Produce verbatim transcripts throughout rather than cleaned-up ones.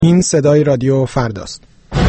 این صدای رادیو فرداست.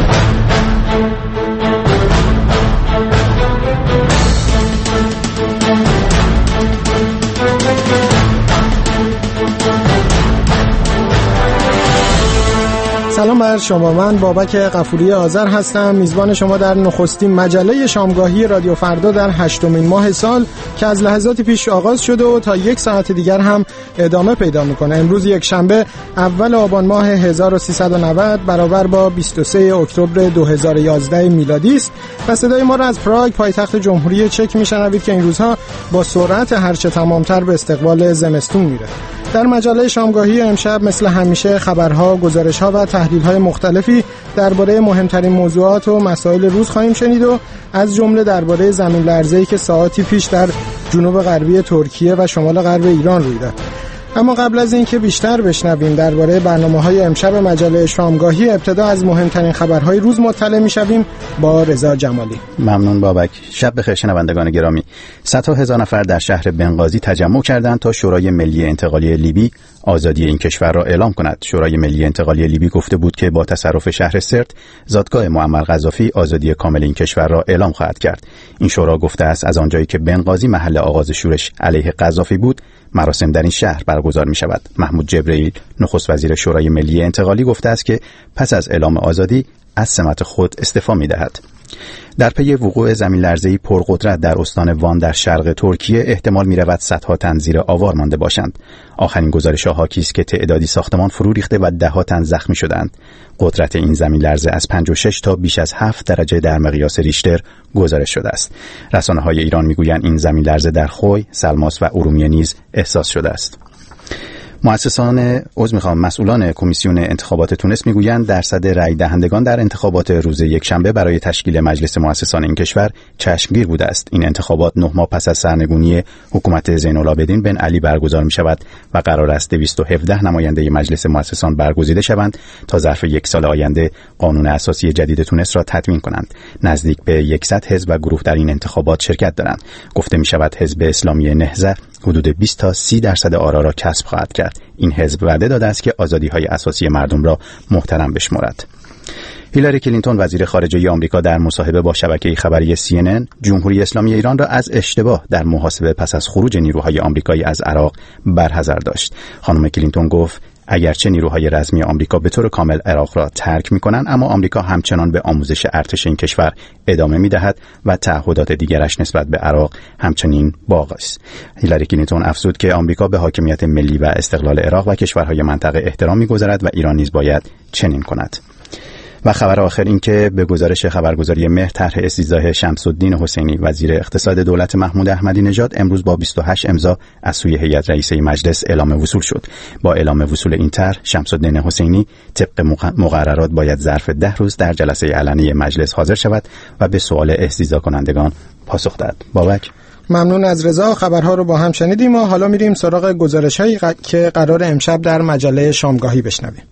سلام بر شما، من بابک غفوری آذر هستم، میزبان شما در نخستین مجله شامگاهی رادیو فردا در هشتمین ماه سال که از لحظات پیش آغاز شده و تا یک ساعت دیگر هم ادامه پیدا میکنه. امروز یک شنبه اول آبان ماه هزار و سیصد و نود برابر با بیست و سوم اکتبر دو هزار و یازده میلادی است و صدای ما را از پراگ پایتخت جمهوری چک میشنوید که این روزها با سرعت هرچه تمامتر به استقبال زمستون میره. در مجله شامگاهی امشب مثل همیشه خبرها، گزارش‌ها و تحلیل‌های مختلفی درباره مهمترین موضوعات و مسائل روز خواهیم شنید و از جمله درباره زمین لرزه‌ای که ساعاتی پیش در جنوب غربی ترکیه و شمال غرب ایران روی داد. اما قبل از اینکه بیشتر بشنویم درباره برنامه‌های امشب مجله شامگاهی، ابتدا از مهمترین خبرهای روز مطلع می‌شویم با رضا جمالی. ممنون بابک. شب بخیر شنوندگان گرامی. صدها هزار نفر در شهر بنغازی تجمع کردند تا شورای ملی انتقالی لیبی آزادی این کشور را اعلام کند. شورای ملی انتقالی لیبی گفته بود که با تصرف شهر سرت، زادگاه معمر قذافی، آزادی کامل این کشور را اعلام خواهد کرد. این شورا گفته است از آنجایی که بنغازی محل آغاز شورش علیه قذافی بود، مراسم در این شهر برگزار می شود. محمود جبرئیل، نخست وزیر شورای ملی انتقالی، گفته است که پس از اعلام آزادی از سمت خود استعفا می دهد. در پی وقوع زمین لرزه‌ای پرقدرت در استان وان در شرق ترکیه، احتمال می رود صدها تن زیر آوار مانده باشند. آخرین گزارش‌ها حاکی است که تعدادی ساختمان فرو ریخته و ده‌ها تن زخمی شدند. قدرت این زمین لرزه از پنج و شش تا بیش از هفت درجه در مقیاس ریشتر گزارش شده است. رسانه‌های ایران می‌گویند این زمین لرزه در خوی، سلماس و ارومیه نیز احساس شده است. مؤسسان عضو میخوام مسئولان کمیسیون انتخابات تونس میگویند درصد رأی دهندگان در انتخابات روز یکشنبه برای تشکیل مجلس مؤسسان این کشور چشمگیر بوده است. این انتخابات نه ماه پس از سرنگونی حکومت زین العابدین بن علی برگزار میشود و قرار است دویست و هفده نماینده مجلس مؤسسان برگزیده شوند تا ظرف یک سال آینده قانون اساسی جدید تونس را تدوین کنند. نزدیک به صد حزب و گروه در این انتخابات شرکت دارند. گفته میشود حزب اسلامی نهضت حدود بیست تا سی درصد آرا را کسب خواهد کرد. این حزب وعده داده است که آزادی‌های اساسی مردم را محترم بشمارد. هیلاری کلینتون وزیر خارجه آمریکا در مصاحبه با شبکه خبری سی ان ان جمهوری اسلامی ایران را از اشتباه در محاسبه پس از خروج نیروهای آمریکایی از عراق برحذر داشت. خانم کلینتون گفت اگرچه نیروهای رزمی آمریکا به طور کامل عراق را ترک می‌کنند، اما آمریکا همچنان به آموزش ارتش این کشور ادامه می‌دهد و تعهدات دیگرش نسبت به عراق همچنین باقی است. هیلاری کلینتون افزود که آمریکا به حاکمیت ملی و استقلال عراق و کشورهای منطقه احترام می‌گذارد و ایران نیز باید چنین کند. و خبر آخر این که به گزارش خبرگزاری مهر، طرح استیضاح شمس الدین حسینی وزیر اقتصاد دولت محمود احمدی نژاد امروز با بیست و هشت امضا از سوی هیئت رئیسه مجلس اعلام وصول شد. با اعلام وصول این طرح، شمس الدین حسینی طبق مقررات باید ظرف ده روز در جلسه علنی مجلس حاضر شود و به سوال استیضاح کنندگان پاسخ دهد. بابک. ممنون از رضا. خبرها رو با هم شنیدیم و حالا میریم سراغ گزارش‌هایی ق... که قرار امشب در مجله شامگاهی بشنویم.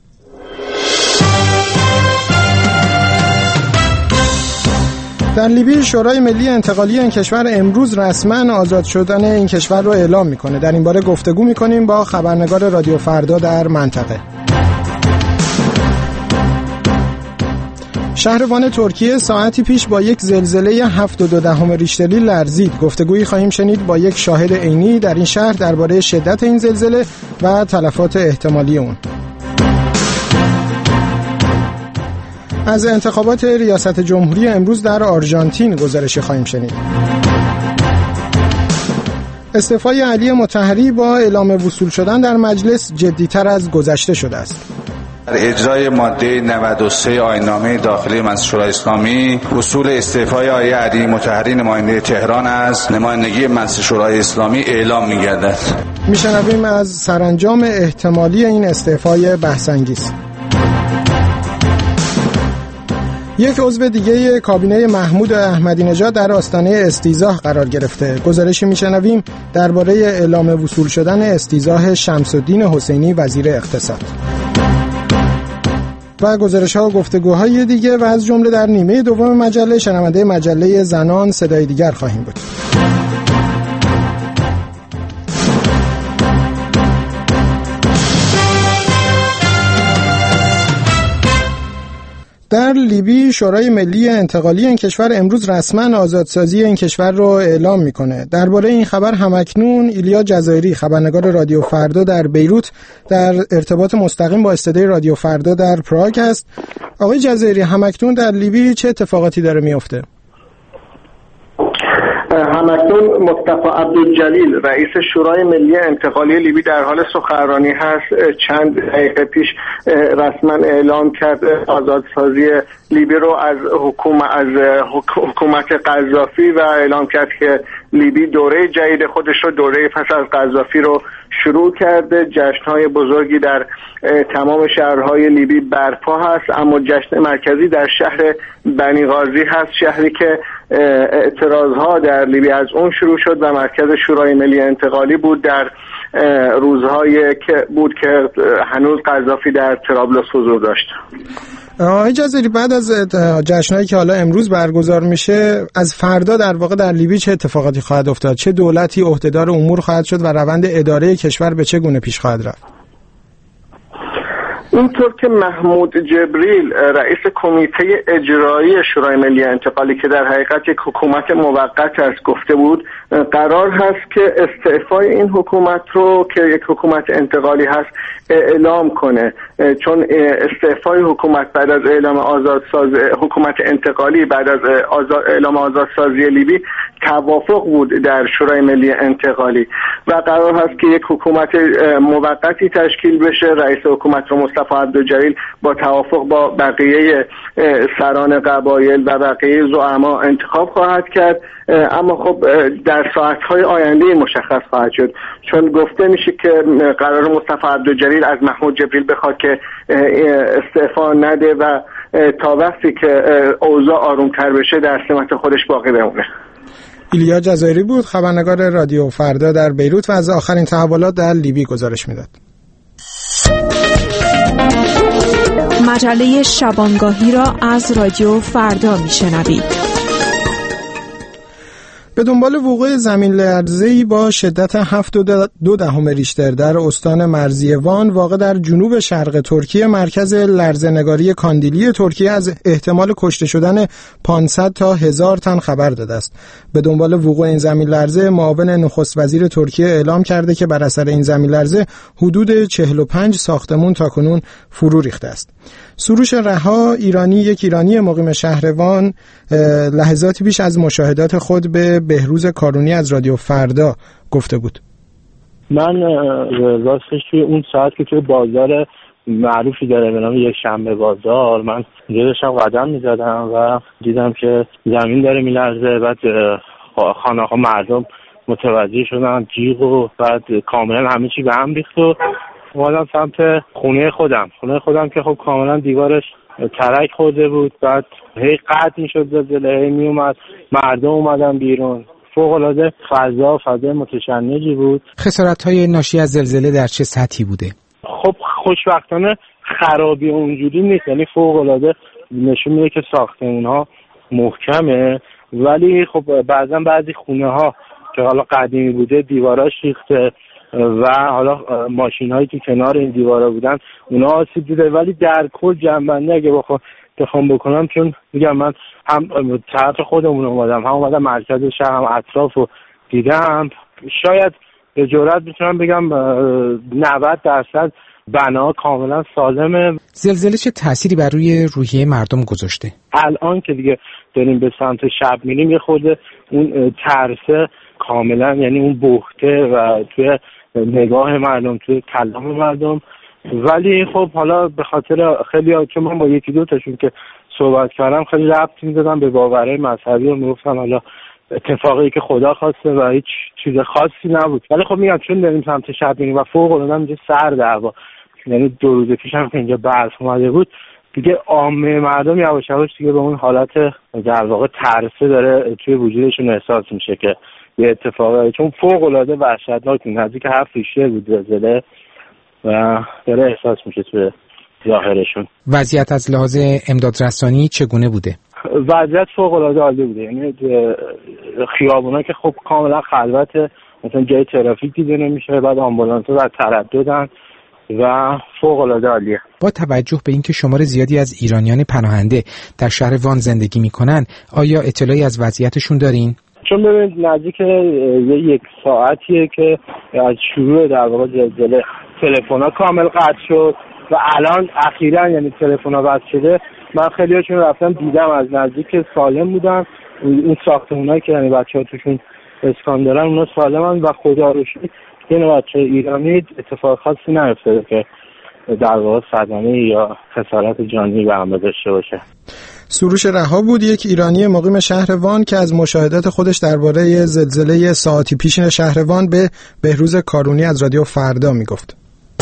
در لیبی شورای ملی انتقالی این کشور امروز رسما آزاد شدن این کشور رو اعلام میکنه. در این باره گفتگو میکنیم با خبرنگار رادیو فردا در منطقه. شهر وان ترکیه ساعتی پیش با یک زلزله هفت و دو دهم ریشتری لرزید. گفتگویی خواهیم شنید با یک شاهد عینی در این شهر درباره شدت این زلزله و تلفات احتمالی اون. از انتخابات ریاست جمهوری امروز در آرژانتین گزارشی خواهیم شنید. استعفای علی مطهری با اعلام وصول شدن در مجلس جدی‌تر از گذشته شده است. در اجرای ماده نود و سه آیین‌نامه داخلی مجلس شورای اسلامی، وصول استعفای آقای علی مطهری نماینده تهران از نمایندگی مجلس شورای اسلامی اعلام می‌گردد. می‌شنویم از سرانجام احتمالی این استعفای بحث‌انگیز. یک عضو دیگه کابینه محمود احمدی نژاد در آستانه استیضاح قرار گرفته. گزارشی میشنویم درباره اعلام وصول شدن استیضاح شمس الدین حسینی وزیر اقتصاد. و گزارش‌ها و گفتگوهای دیگه و از جمله در نیمه دوم مجله شنونده مجله زنان صدای دیگر خواهیم بود. در لیبی شورای ملی انتقالی این کشور امروز رسما آزادسازی این کشور رو اعلام میکنه. درباره این خبر همکنون ایلیا جزایری خبرنگار رادیو فردا در بیروت در ارتباط مستقیم با استدیو رادیو فردا در پراگ است. آقای جزایری، همکنون در لیبی چه اتفاقاتی داره میفته؟ همکنون مصطفی عبدالجلیل رئیس شورای ملی انتقالی لیبی در حال سخنرانی هست. چند دقیقه پیش رسما اعلام کرد آزادسازی لیبی رو از حکومت از حکومت قذافی و اعلام کرد که لیبی دوره جدید خودش رو، دوره پس از قذافی رو شروع کرده. جشن‌های بزرگی در تمام شهرهای لیبی برپا هست، اما جشن مرکزی در شهر بنی غازی هست، شهری که اعتراضها در لیبی از اون شروع شد و مرکز شورای ملی انتقالی بود در روزهایی که بود که هنوز قذافی در طرابلس حضور داشت. آقای جزایری، بعد از جشنایی که حالا امروز برگزار میشه، از فردا در واقع در لیبی چه اتفاقاتی خواهد افتاد؟ چه دولتی عهدهدار امور خواهد شد و روند اداره کشور به چه گونه پیش خواهد رفت؟ اینطور که محمود جبریل رئیس کمیته اجرایی شورای ملی انتقالی که در حقیقت یک حکومت موقت است گفته بود، قرار هست که استعفای این حکومت رو که یک حکومت انتقالی هست اعلام کنه، چون استعفای حکومت بعد از اعلام آزادسازی حکومت انتقالی بعد از آزاد اعلام آزادسازی لیبی توافق بود در شورای ملی انتقالی و قرار هست که یک حکومت موقتی تشکیل بشه. رئیس حکومت رو مصطفی عبدالجلیل با توافق با بقیه سران قبایل و بقیه زعما انتخاب خواهد کرد، اما خب در ساعت‌های آینده مشخص خواهد شد، چون گفته میشه که قرار مصطفی عبدالجلیل از محمود جبریل بخواد که استعفا نده و تا وقتی که اوضاع آرومتر بشه در سمت خودش باقی بمونه. ایلیا جزایری بود خبرنگار رادیو فردا در بیروت و از آخرین تحولات در لیبی گزارش میداد. مجله شبانگاهی را از رادیو فردا میشنوید. به دنبال وقوع زمین لرزه‌ای با شدت هفت و دو دهم ریشتر در استان مرزی وان واقع در جنوب شرق ترکیه، مرکز لرزه‌نگاری کاندیلی ترکیه از احتمال کشته شدن پانصد تا هزار تن خبر داده است. به دنبال وقوع این زمین لرزه، معاون نخست وزیر ترکیه اعلام کرده که بر اثر این زمین لرزه حدود چهل و پنج ساختمان تاکنون فرو ریخته است. سروش رها ایرانی، یک ایرانی مقیم شهر وان، لحظاتی پیش از مشاهدات خود به بهروز کارونی از رادیو فردا گفته بود. من راستش توی اون ساعت که توی بازار معروفی داره به نام یک شنبه بازار، من اونجا داشتم قدم میزدم و دیدم که زمین داره میلرزه. بعد خانه ها مردم متوجه شدن جیغ و بعد کاملا همه چی به هم ریخت و اومدم سمت خونه خودم خونه خودم که خب کاملا دیوارش ترک خورده بود. بعد هی قطع میشد زلزله، هی میومد، مردم اومدن بیرون. فوق العاده فضا فضا متشنجی بود. خسارت‌های ناشی از زلزله در چه سطحی بوده؟ خب خوشبختانه خرابی اونجوری نیست، یعنی فوق العاده نشون میده که ساختمون‌ها محکمه، ولی خب بعضا بعضی خونه‌ها که حالا قدیمی بوده دیواراش ریخته و حالا ماشین‌هایی که کنار این دیوارا بودن اونا آسیب دیده. ولی در کل جنبندی اگه بخوام بخوام بکنم، چون میگم من هم طرف خودمون اومدم، هم اومدم مرکز شهر، هم اطراف رو دیدم، شاید به جرئت بتونم بگم نود درصد بنا کاملا سالمه. زلزله چه تأثیری بر روی روحیه مردم گذاشته؟ الان که دیگه داریم به سمت شب میریم، یه خورده اون ترسه کاملا، یعنی اون بهته و توی نگاه مردم، توی کلام مردم. ولی خب حالا به خاطر خیلی ها که من با یکی دو تاشون که صحبت کردم خیلی ربط میدادم به باورهای مذهبی و میگفتن حالا اتفاقی که خدا خواسته و هیچ چیز خاصی نبود. ولی خب میگم چون داریم سمت شب میریم و فوق العاده اینجا سرد هوا، یعنی دو روز پیش هم که اینجا برف اومده بود، دیگه عامه مردم یواش یواش دیگه به اون حالت در واقع ترسه داره توی وجودشون احساس میشه که یه اتفاقی، چون فوق العاده وحشتناک نزدیک هفت ریشتر بود زلزله و داره احساس میشه توی ظاهرشون. وضعیت از لحاظ امدادرسانی چگونه بوده؟ وضعیت فوق العاده عالی بوده، یعنی خیابونا که خب کاملا خلوته، مثلا جای ترافیک دیده نمیشه، بعد آمبولانس‌ها در ترددن، و فوق‌العاده عالیه. با توجه به اینکه شمار زیادی از ایرانیان پناهنده در شهر وان زندگی میکنن، آیا اطلاعی از وضعیتشون دارین؟ چون ببینید نزدیک یک ساعتیه که از شروع در واقع زلزله تلفن‌ها کامل قطع شد و الان اخیراً یعنی تلفن‌ها بس شده. من خیلی‌هاشون رفتم دیدم، از نزدیک سالم بودن. این ساختمونایی که یعنی بچه‌ها توشون اسکان دارن اونا سالمن و خدا رو شکر این بچه ایرانی اتفاق خاصی نیفتاده که در واقع صدمه یا خسارت جانی به هم داشته باشه. سروش رها بود، یک ایرانی مقیم شهر وان که از مشاهدات خودش درباره زلزله ساعتی پیش شهر وان به بهروز کارونی از رادیو فردا میگفت.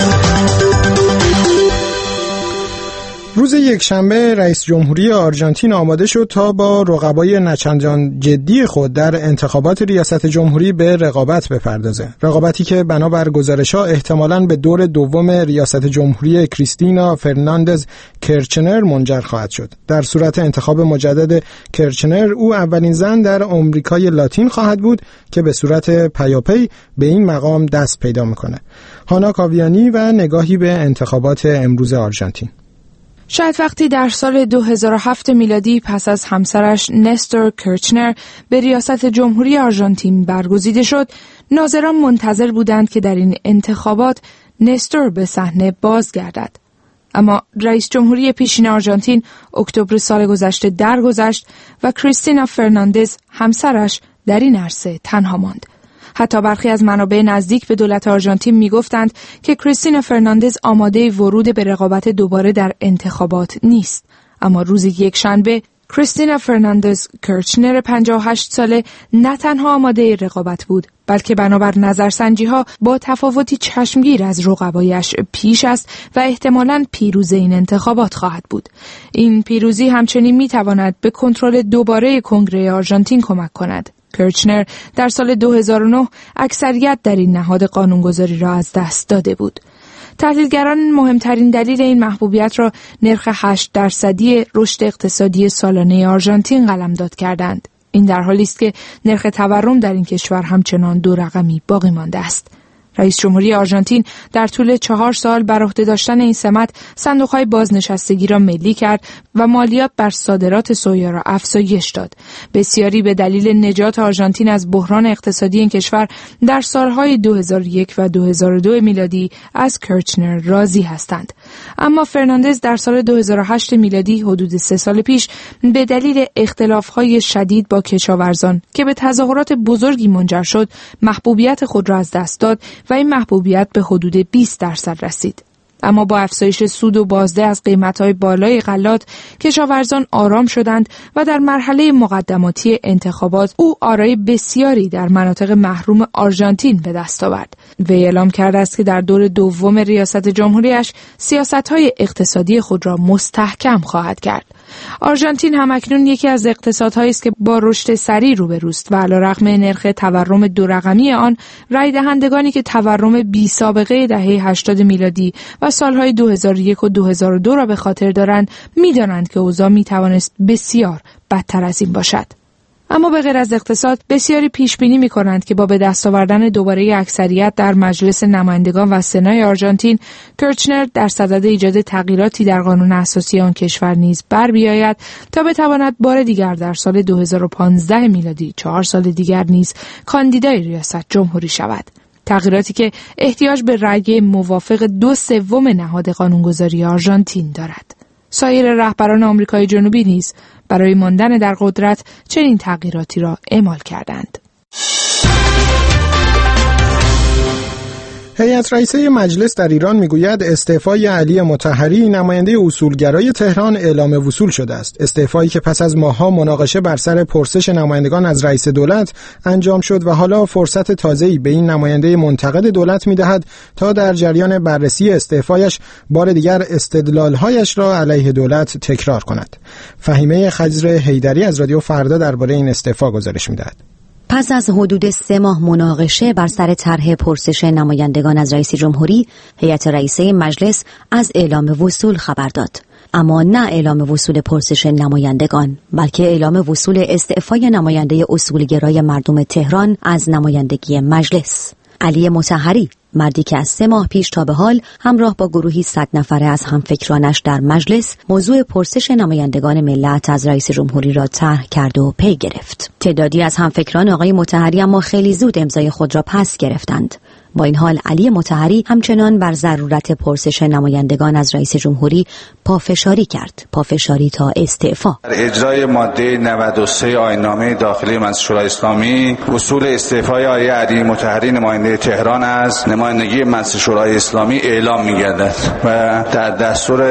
روز یکشنبه رئیس جمهوری آرژانتین آماده شد تا با رقبای نچندان جدی خود در انتخابات ریاست جمهوری به رقابت بپردازه. رقابتی که بنابر گزارش‌ها احتمالاً به دور دوم ریاست جمهوری کریستینا فرناندز کرچنر منجر خواهد شد. در صورت انتخاب مجدد کرچنر، او اولین زن در آمریکای لاتین خواهد بود که به صورت پیاپی به این مقام دست پیدا می‌کنه. هانا کاویانی و نگاهی به انتخابات امروز آرژانتین. شاید وقتی در سال دو هزار و هفت میلادی پس از همسرش نستور کرچنر به ریاست جمهوری آرژانتین برگزیده شد، ناظران منتظر بودند که در این انتخابات نستور به صحنه بازگردد. اما رئیس جمهوری پیشین آرژانتین اکتبر سال گذشته درگذشت و کریستینا فرناندز همسرش در این عرصه تنها ماند. حتی برخی از منابع نزدیک به دولت آرژانتین میگفتند که کریستینا فرناندز آماده ورود به رقابت دوباره در انتخابات نیست. اما روز یکشنبه کریستینا فرناندز کرچنر پنجاه و هشت ساله نه تنها آماده رقابت بود، بلکه بنابر نظرسنجی‌ها با تفاوتی چشمگیر از رقبایش پیش است و احتمالاً پیروز این انتخابات خواهد بود. این پیروزی همچنین می‌تواند به کنترل دوباره کنگره آرژانتین کمک کند. کرچنر در سال دو هزار و نه اکثریت در این نهاد قانونگذاری را از دست داده بود. تحلیلگران مهمترین دلیل این محبوبیت را نرخ هشت درصدی رشد اقتصادی سالانه آرژانتین قلمداد کردند. این در حالی است که نرخ تورم در این کشور همچنان دو رقمی باقی مانده است. رئیس جمهوری آرژانتین در طول چهار سال بر عهده داشتن این سمت صندوق‌های بازنشستگی را ملی کرد و مالیات بر صادرات سویا را افزایش داد. بسیاری به دلیل نجات آرژانتین از بحران اقتصادی این کشور در سالهای دو هزار و یک و دو هزار و دو میلادی از کرچنر راضی هستند. اما فرناندز در سال دو هزار و هشت میلادی حدود سه سال پیش به دلیل اختلاف‌های شدید با کشاورزان که به تظاهرات بزرگی منجر شد، محبوبیت خود را از دست داد و این محبوبیت به حدود بیست درصد رسید. اما با افزایش سود و بازده از قیمت‌های بالای غلات، کشاورزان آرام شدند و در مرحله مقدماتی انتخابات او آرای بسیاری در مناطق محروم آرژانتین به دست آورد. وی اعلام کرده است که در دور دوم ریاست جمهوریش سیاست‌های اقتصادی خود را مستحکم خواهد کرد. آرژانتین همکنون یکی از اقتصادهایی است که با رشد سریع روبروست و علیرغم نرخ تورم دو رقمی آن، رای دهندگانی که تورم بی سابقه دهه هشتاد میلادی و سالهای دو هزار و یک و دو هزار و دو را به خاطر دارند، می‌دانند که اوضاع می‌توانست بسیار بدتر از این باشد. اما به غیر از اقتصاد، بسیاری پیش بینی می‌کنند که با به دست آوردن دوباره اکثریت در مجلس نمایندگان و سنای آرژانتین، کرچنر در صدد ایجاد تغییراتی در قانون اساسی آن کشور نیز بر بیاید تا بتواند بار دیگر در سال دو هزار و پانزده میلادی، چهار سال دیگر نیز کاندیدای ریاست جمهوری شود. تغییراتی که احتیاج به رأی موافق دو سوم نهاد قانونگذاری آرژانتین دارد. سایر رهبران آمریکای جنوبی نیز برای ماندن در قدرت چنین تغییراتی را اعمال کردند. هیئت رئیسه مجلس در ایران میگوید استعفای علی مطهری نماینده اصولگرای تهران اعلام وصول شده است. استعفایی که پس از ماه‌ها مناقشه بر سر پرسش نمایندگان از رئیس دولت انجام شد و حالا فرصت تازه‌ای به این نماینده منتقد دولت میدهد تا در جریان بررسی استعفایش بار دیگر استدلال‌هایش را علیه دولت تکرار کند. فهیمه خضر حیدری از رادیو فردا درباره این استعفا گزارش می‌دهد. پس از حدود سه ماه مناقشه بر سر طرح پرسش نمایندگان از رئیس جمهوری، هیئت رئیسه مجلس از اعلام وصول خبر داد. اما نه اعلام وصول پرسش نمایندگان، بلکه اعلام وصول استعفای نماینده اصولگرای مردم تهران از نمایندگی مجلس. علی مطهری مردی که از سه ماه پیش تا به حال همراه با گروهی صد نفره از همفکرانش در مجلس موضوع پرسش نمایندگان ملت از رئیس جمهوری را طرح کرد و پی گرفت. تعدادی از همفکران آقای مطهری اما خیلی زود امضای خود را پس گرفتند. با این حال علی مطهری همچنان بر ضرورت پرسش نمایندگان از رئیس جمهوری پافشاری کرد، پافشاری تا استعفا. در اجرای ماده نود و سه آیین‌نامه داخلی مجلس شورای اسلامی وصول استعفای آقای علی مطهری نماینده تهران از نمایندگی مجلس شورای اسلامی اعلام می‌گردد و در دستور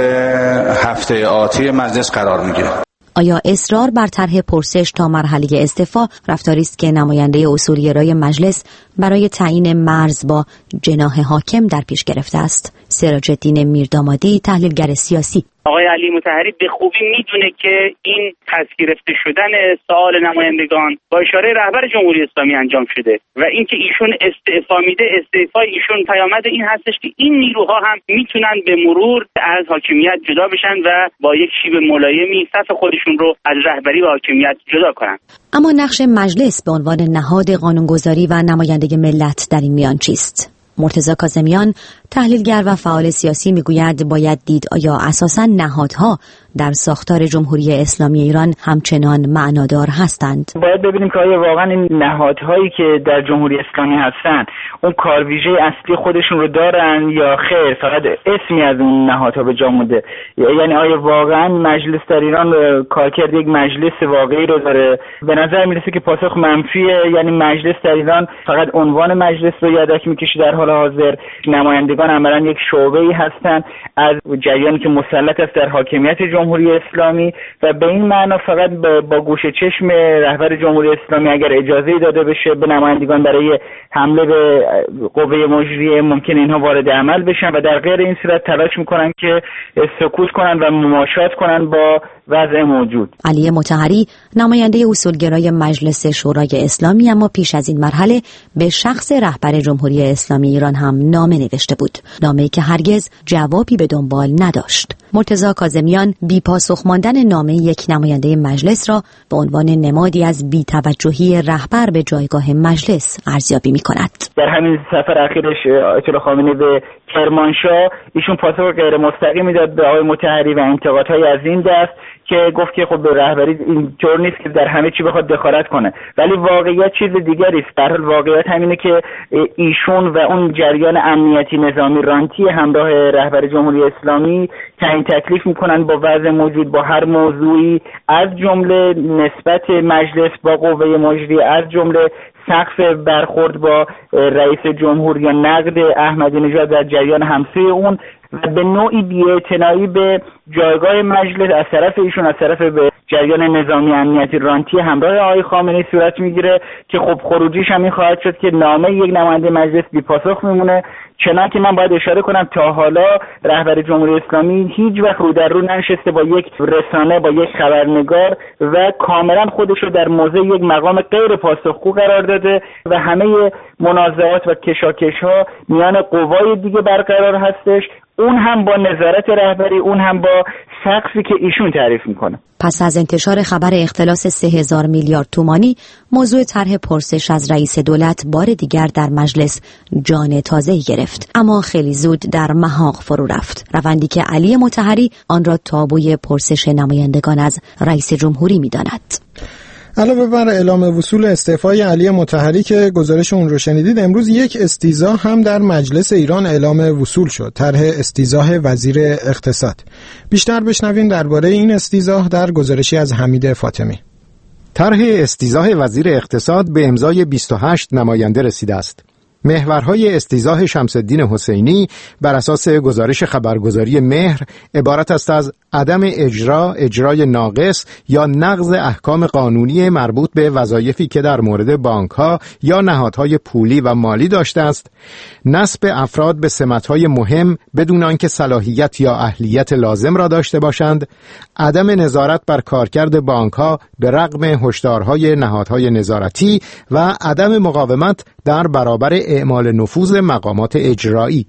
هفته آتی مجلس قرار می‌گیرد. آیا اصرار بر طرح پرسش تا مرحله استعفا رفتاری است که نماینده اصولگرای مجلس برای تعیین مرز با جناح حاکم در پیش گرفته است؟ سراج الدین میردامادی، تحلیلگر سیاسی: آقای علی مطهری به خوبی میدونه که این پس گرفته شدن سوال نمایندگان با اشاره رهبر جمهوری اسلامی انجام شده و اینکه ایشون استعفا میده، استعفای ایشون پیامد این هستش که این نیروها هم میتونن به مرور از حاکمیت جدا بشن و با یک شیب ملایمی صف خودشون رو از رهبری و حاکمیت جدا کنن. اما نقش مجلس به عنوان نهاد قانونگذاری و نمایندگی ملت در این میان چیست؟ مرتضی کاظمیان، تحلیلگر و فعال سیاسی، میگوید باید دید آیا اساساً نهادها در ساختار جمهوری اسلامی ایران همچنان معنادار هستند. باید ببینیم که آیا واقعا این نهادهایی که در جمهوری اسلامی هستند اون کارویژه اصلی خودشون رو دارن یا خیر فقط اسمی از اون نهادها به جا مونده. یعنی آیا واقعا مجلس در ایران کارکرد یک مجلس واقعی رو داره؟ به نظر میرسه که پاسخ منفیه. یعنی مجلس در ایران فقط عنوان مجلس رو یادک میکشه، در حال حاضر نمایندگان عملاً یک شعبه‌ای هستند از جریانی که مسلط است در حاکمیت جمهوری اسلامی و به این معنا فقط با گوش چشم رهبر جمهوری اسلامی اگر اجازه داده بشه به نمایندگان برای حمله به قوه مجریه ممکن اینها وارد عمل بشن و در غیر این صورت تلاش میکنن که سکوت کنن و مماشات کنن با وضع موجود. علی مطهری نماینده اصولگرای مجلس شورای اسلامی اما پیش از این مرحله به شخص رهبر جمهوری اسلامی ایران هم نامه نوشته بود، نامه‌ای که هرگز جوابی به دنبال نداشت. مرتضی کاظمیان بی پاسخ ماندن نامه یک نماینده مجلس را به عنوان نمادی از بی‌توجهی رهبر به جایگاه مجلس ارزیابی می‌کند. در همین سفر اخیرش آیت الله خامنه‌ای به کرمانشاه ایشون پاسخ غیر مستقیمی داد به آقای مطهری و انتقادهای از این دست که گفت که خب رهبری اینطور نیست که در همه چی بخواد دخالت کنه، ولی واقعیت چیز دیگری است. در حال واقعیت همینه که ایشون و اون جریان امنیتی نظامی رانتی همراه رهبر جمهوری اسلامی تعیین تکلیف میکنن با وضع موجود، با هر موضوعی، از جمله نسبت مجلس با قوه مجریه، از جمله سقف برخورد با رئیس جمهور یا نقد احمدی نژاد در جریان همسوی اون و به نوعی بی‌اعتنایی به جایگاه مجلس از طرف ایشون، از طرف به جریان نظامی امنیتی رانتی همراه آقای خامنه‌ای صورت میگیره که خب خروجیش هم این خواهد شد که نامه یک نماینده مجلس بی پاسخ میمونه. چنانکه من باید اشاره کنم تا حالا رهبر جمهوری اسلامی هیچ وقت رو در رو ننشسته با یک رسانه، با یک خبرنگار و کاملا خودش رو در موضع یک مقام غیر پاسخگو قرار داده و همه منازعات و کشاکش‌ها میان قوای دیگه برقرار هستش، اون هم با نظارت رهبری، اون هم با سقفی که ایشون تعریف میکنه. پس از انتشار خبر اختلاس سه هزار میلیارد تومانی، موضوع طرح پرسش از رئیس دولت بار دیگر در مجلس جان تازه‌ای گرفت، اما خیلی زود در محاق فرو رفت، روندی که علی مطهری آن را تابوی پرسش نمایندگان از رئیس جمهوری می‌داند. علاوه بر اعلام وصول استعفای علی مطهری که گزارش اون رو شنیدید، امروز یک استیضاح هم در مجلس ایران اعلام وصول شد، طرح استیضاح وزیر اقتصاد. بیشتر بشنویم درباره این استیضاح در گزارشی از حمید فاطمی. طرح استیضاح وزیر اقتصاد به امضای بیست و هشت نماینده رسیده است. محورهای استیضاح شمس الدین حسینی بر اساس گزارش خبرگزاری مهر عبارت است از عدم اجرا، اجرای ناقص یا نقض احکام قانونی مربوط به وظایفی که در مورد بانک‌ها یا نهادهای پولی و مالی داشته است، نصب افراد به سمت‌های مهم بدون آنکه صلاحیت یا اهلیت لازم را داشته باشند، عدم نظارت بر کارکرد بانک‌ها به رغم هشدارهای نهادهای نظارتی و عدم مقاومت در برابر اعمال نفوذ مقامات اجرایی.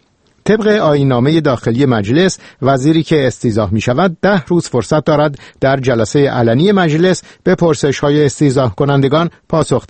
طبق آیین‌نامه داخلی مجلس، وزیری که استیضاح می شود ده روز فرصت دارد در جلسه علنی مجلس به پرسش‌های استیضاح کنندگان پاسخ دهد.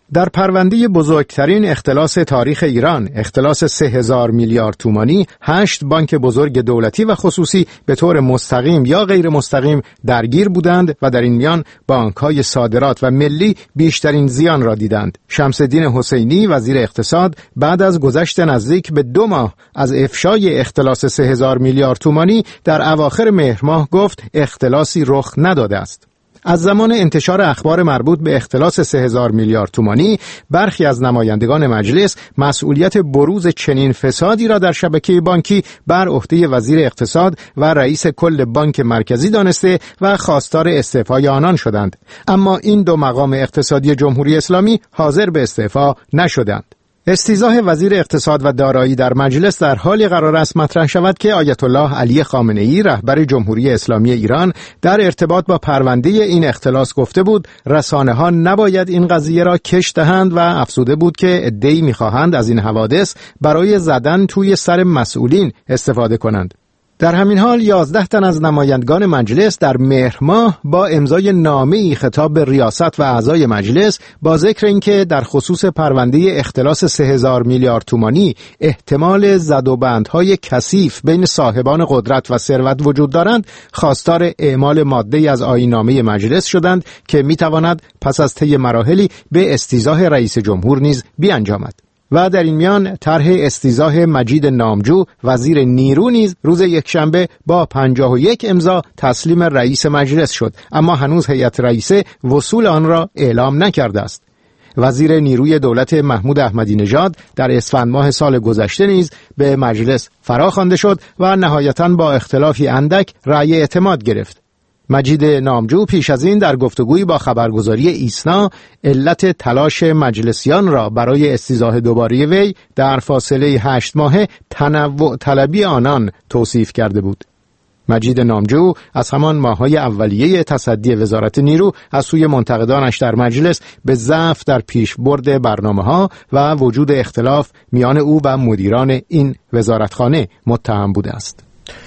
در پرونده بزرگترین اختلاس تاریخ ایران، اختلاس سه هزار میلیارد تومانی، هشت بانک بزرگ دولتی و خصوصی به طور مستقیم یا غیر مستقیم درگیر بودند و در این میان بانک‌های صادرات و ملی بیشترین زیان را دیدند. شمس الدین حسینی وزیر اقتصاد بعد از گذشت نزدیک به دو ماه از افشای اختلاس سه هزار میلیارد تومانی در اواخر مهر ماه گفت اختلاسی رخ نداده است. از زمان انتشار اخبار مربوط به اختلاس سه هزار میلیارد تومانی، برخی از نمایندگان مجلس مسئولیت بروز چنین فسادی را در شبکه بانکی بر عهده وزیر اقتصاد و رئیس کل بانک مرکزی دانسته و خواستار استعفای آنان شدند. اما این دو مقام اقتصادی جمهوری اسلامی حاضر به استعفا نشدند. استیضاح وزیر اقتصاد و دارایی در مجلس در حالی قرار است مطرح شود که آیت الله علی خامنه‌ای رهبر جمهوری اسلامی ایران در ارتباط با پرونده این اختلاس گفته بود رسانه‌ها نباید این قضیه را کش دهند و افزوده بود که عده‌ای می‌خواهند از این حوادث برای زدن توی سر مسئولین استفاده کنند. در همین حال یازده تن از نمایندگان مجلس در مهر ماه با امضای نامه‌ای خطاب به ریاست و اعضای مجلس با ذکر اینکه در خصوص پرونده اختلاس سه هزار میلیارد تومانی احتمال زد و بندهای کثیف بین صاحبان قدرت و ثروت وجود دارند، خواستار اعمال ماده‌ای از آیین‌نامه مجلس شدند که می‌تواند پس از طی مراحلی به استیضاح رئیس جمهور نیز بیانجامد. و در این میان طرح استیضاح مجید نامجو وزیر نیرو نیز روز یکشنبه با پنجاه و یک امضا تسلیم رئیس مجلس شد، اما هنوز هیئت رئیسه وصول آن را اعلام نکرده است. وزیر نیروی دولت محمود احمدی نژاد در اسفند ماه سال گذشته نیز به مجلس فراخوانده شد و نهایتاً با اختلافی اندک رأی اعتماد گرفت. مجید نامجو پیش از این در گفتگویی با خبرگزاری ایسنا علت تلاش مجلسیان را برای استیضاح دوباره وی در فاصله هشت ماهه تنوع طلبی آنان توصیف کرده بود. مجید نامجو از همان ماه‌های اولیه تصدی وزارت نیرو از سوی منتقدانش در مجلس به ضعف در پیشبرد برنامه‌ها و وجود اختلاف میان او و مدیران این وزارتخانه متهم بوده است.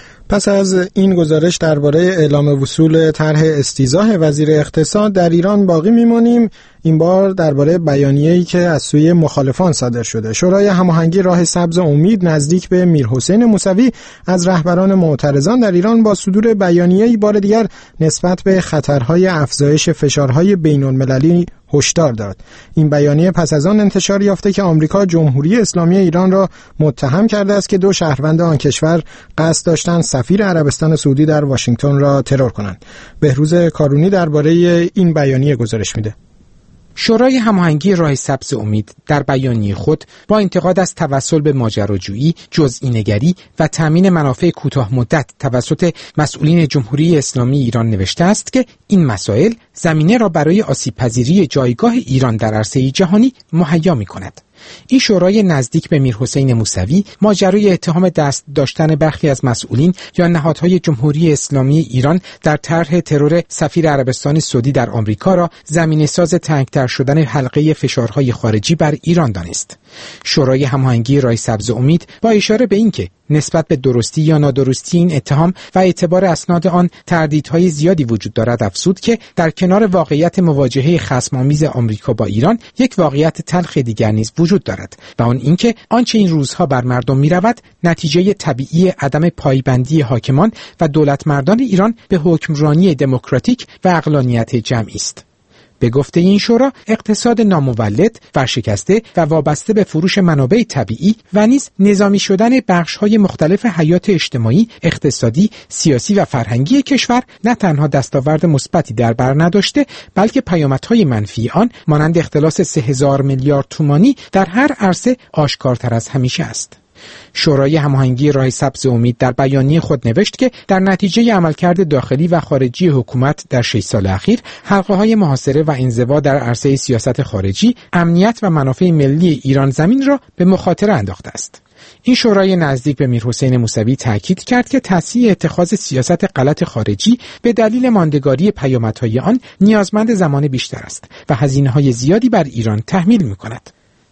پس از این گزارش درباره اعلام وصول طرح استیضاح وزیر اقتصاد در ایران باقی میمونیم. این بار درباره بیانیه‌ای که از سوی مخالفان صادر شده. شورای هماهنگی راه سبز امید نزدیک به میرحسین موسوی از رهبران معترضان در ایران با صدور بیانیه‌ای بار دیگر نسبت به خطرهای افزایش فشارهای بین‌المللی هشدار داد. این بیانیه پس از آن انتشار یافته که آمریکا جمهوری اسلامی ایران را متهم کرده است که دو شهروند آن کشور قصد داشتند سفیر عربستان سعودی در واشنگتن را ترور کنند. بهروز کارونی درباره این بیانیه گزارش میده. شورای هماهنگی راه سبز امید در بیانیه خود با انتقاد از توسل به ماجراجویی، جزئی نگری و تامین منافع کوتاه مدت توسط مسئولین جمهوری اسلامی ایران نوشته است که این مسائل زمینه را برای آسیب‌پذیری جایگاه ایران در عرصه جهانی مهیا می‌کند. این شورای نزدیک به میرحسین موسوی ماجرای اتهام دست داشتن برخی از مسئولین یا نهادهای جمهوری اسلامی ایران در طرح ترور سفیر عربستان سعودی در آمریکا را زمینه‌ساز تنگ‌تر شدن حلقه فشارهای خارجی بر ایران دانست. شورای هماهنگی راه سبز امید با اشاره به اینکه نسبت به درستی یا نادرستی این اتهام و اعتبار اسناد آن تردیدهای زیادی وجود دارد افزود که در کنار واقعیت مواجهه خصم‌آمیز آمریکا با ایران یک واقعیت تلخ دیگر نیز وجود دارد و آن اینکه آنچه این روزها بر مردم می‌رود نتیجه طبیعی عدم پایبندی حاکمان و دولتمردان ایران به حکمرانی دموکراتیک و عقلانیت جمعی است. به گفته این شورا اقتصاد نامولد، ورشکسته و وابسته به فروش منابع طبیعی و نیز نظامی شدن بخش‌های مختلف حیات اجتماعی، اقتصادی، سیاسی و فرهنگی کشور نه تنها دستاورد مثبتی در بر نداشته بلکه پیامدهای منفی آن مانند اختلاس سه هزار میلیارد تومانی در هر عرصه آشکارتر از همیشه است. شورای هماهنگی راه سبز امید در بیانیه خود نوشت که در نتیجه عملکرد داخلی و خارجی حکومت در شش سال اخیر حلقه‌های محاصره و انزوا در عرصه سیاست خارجی، امنیت و منافع ملی ایران زمین را به مخاطره انداخته است. این شورای نزدیک به میرحسین موسوی تاکید کرد که تصحیح اتخاذ سیاست غلط خارجی به دلیل ماندگاری پیامدهای آن نیازمند زمان بیشتر است و هزینه‌های زیادی بر ایران تحمیل می‌کند.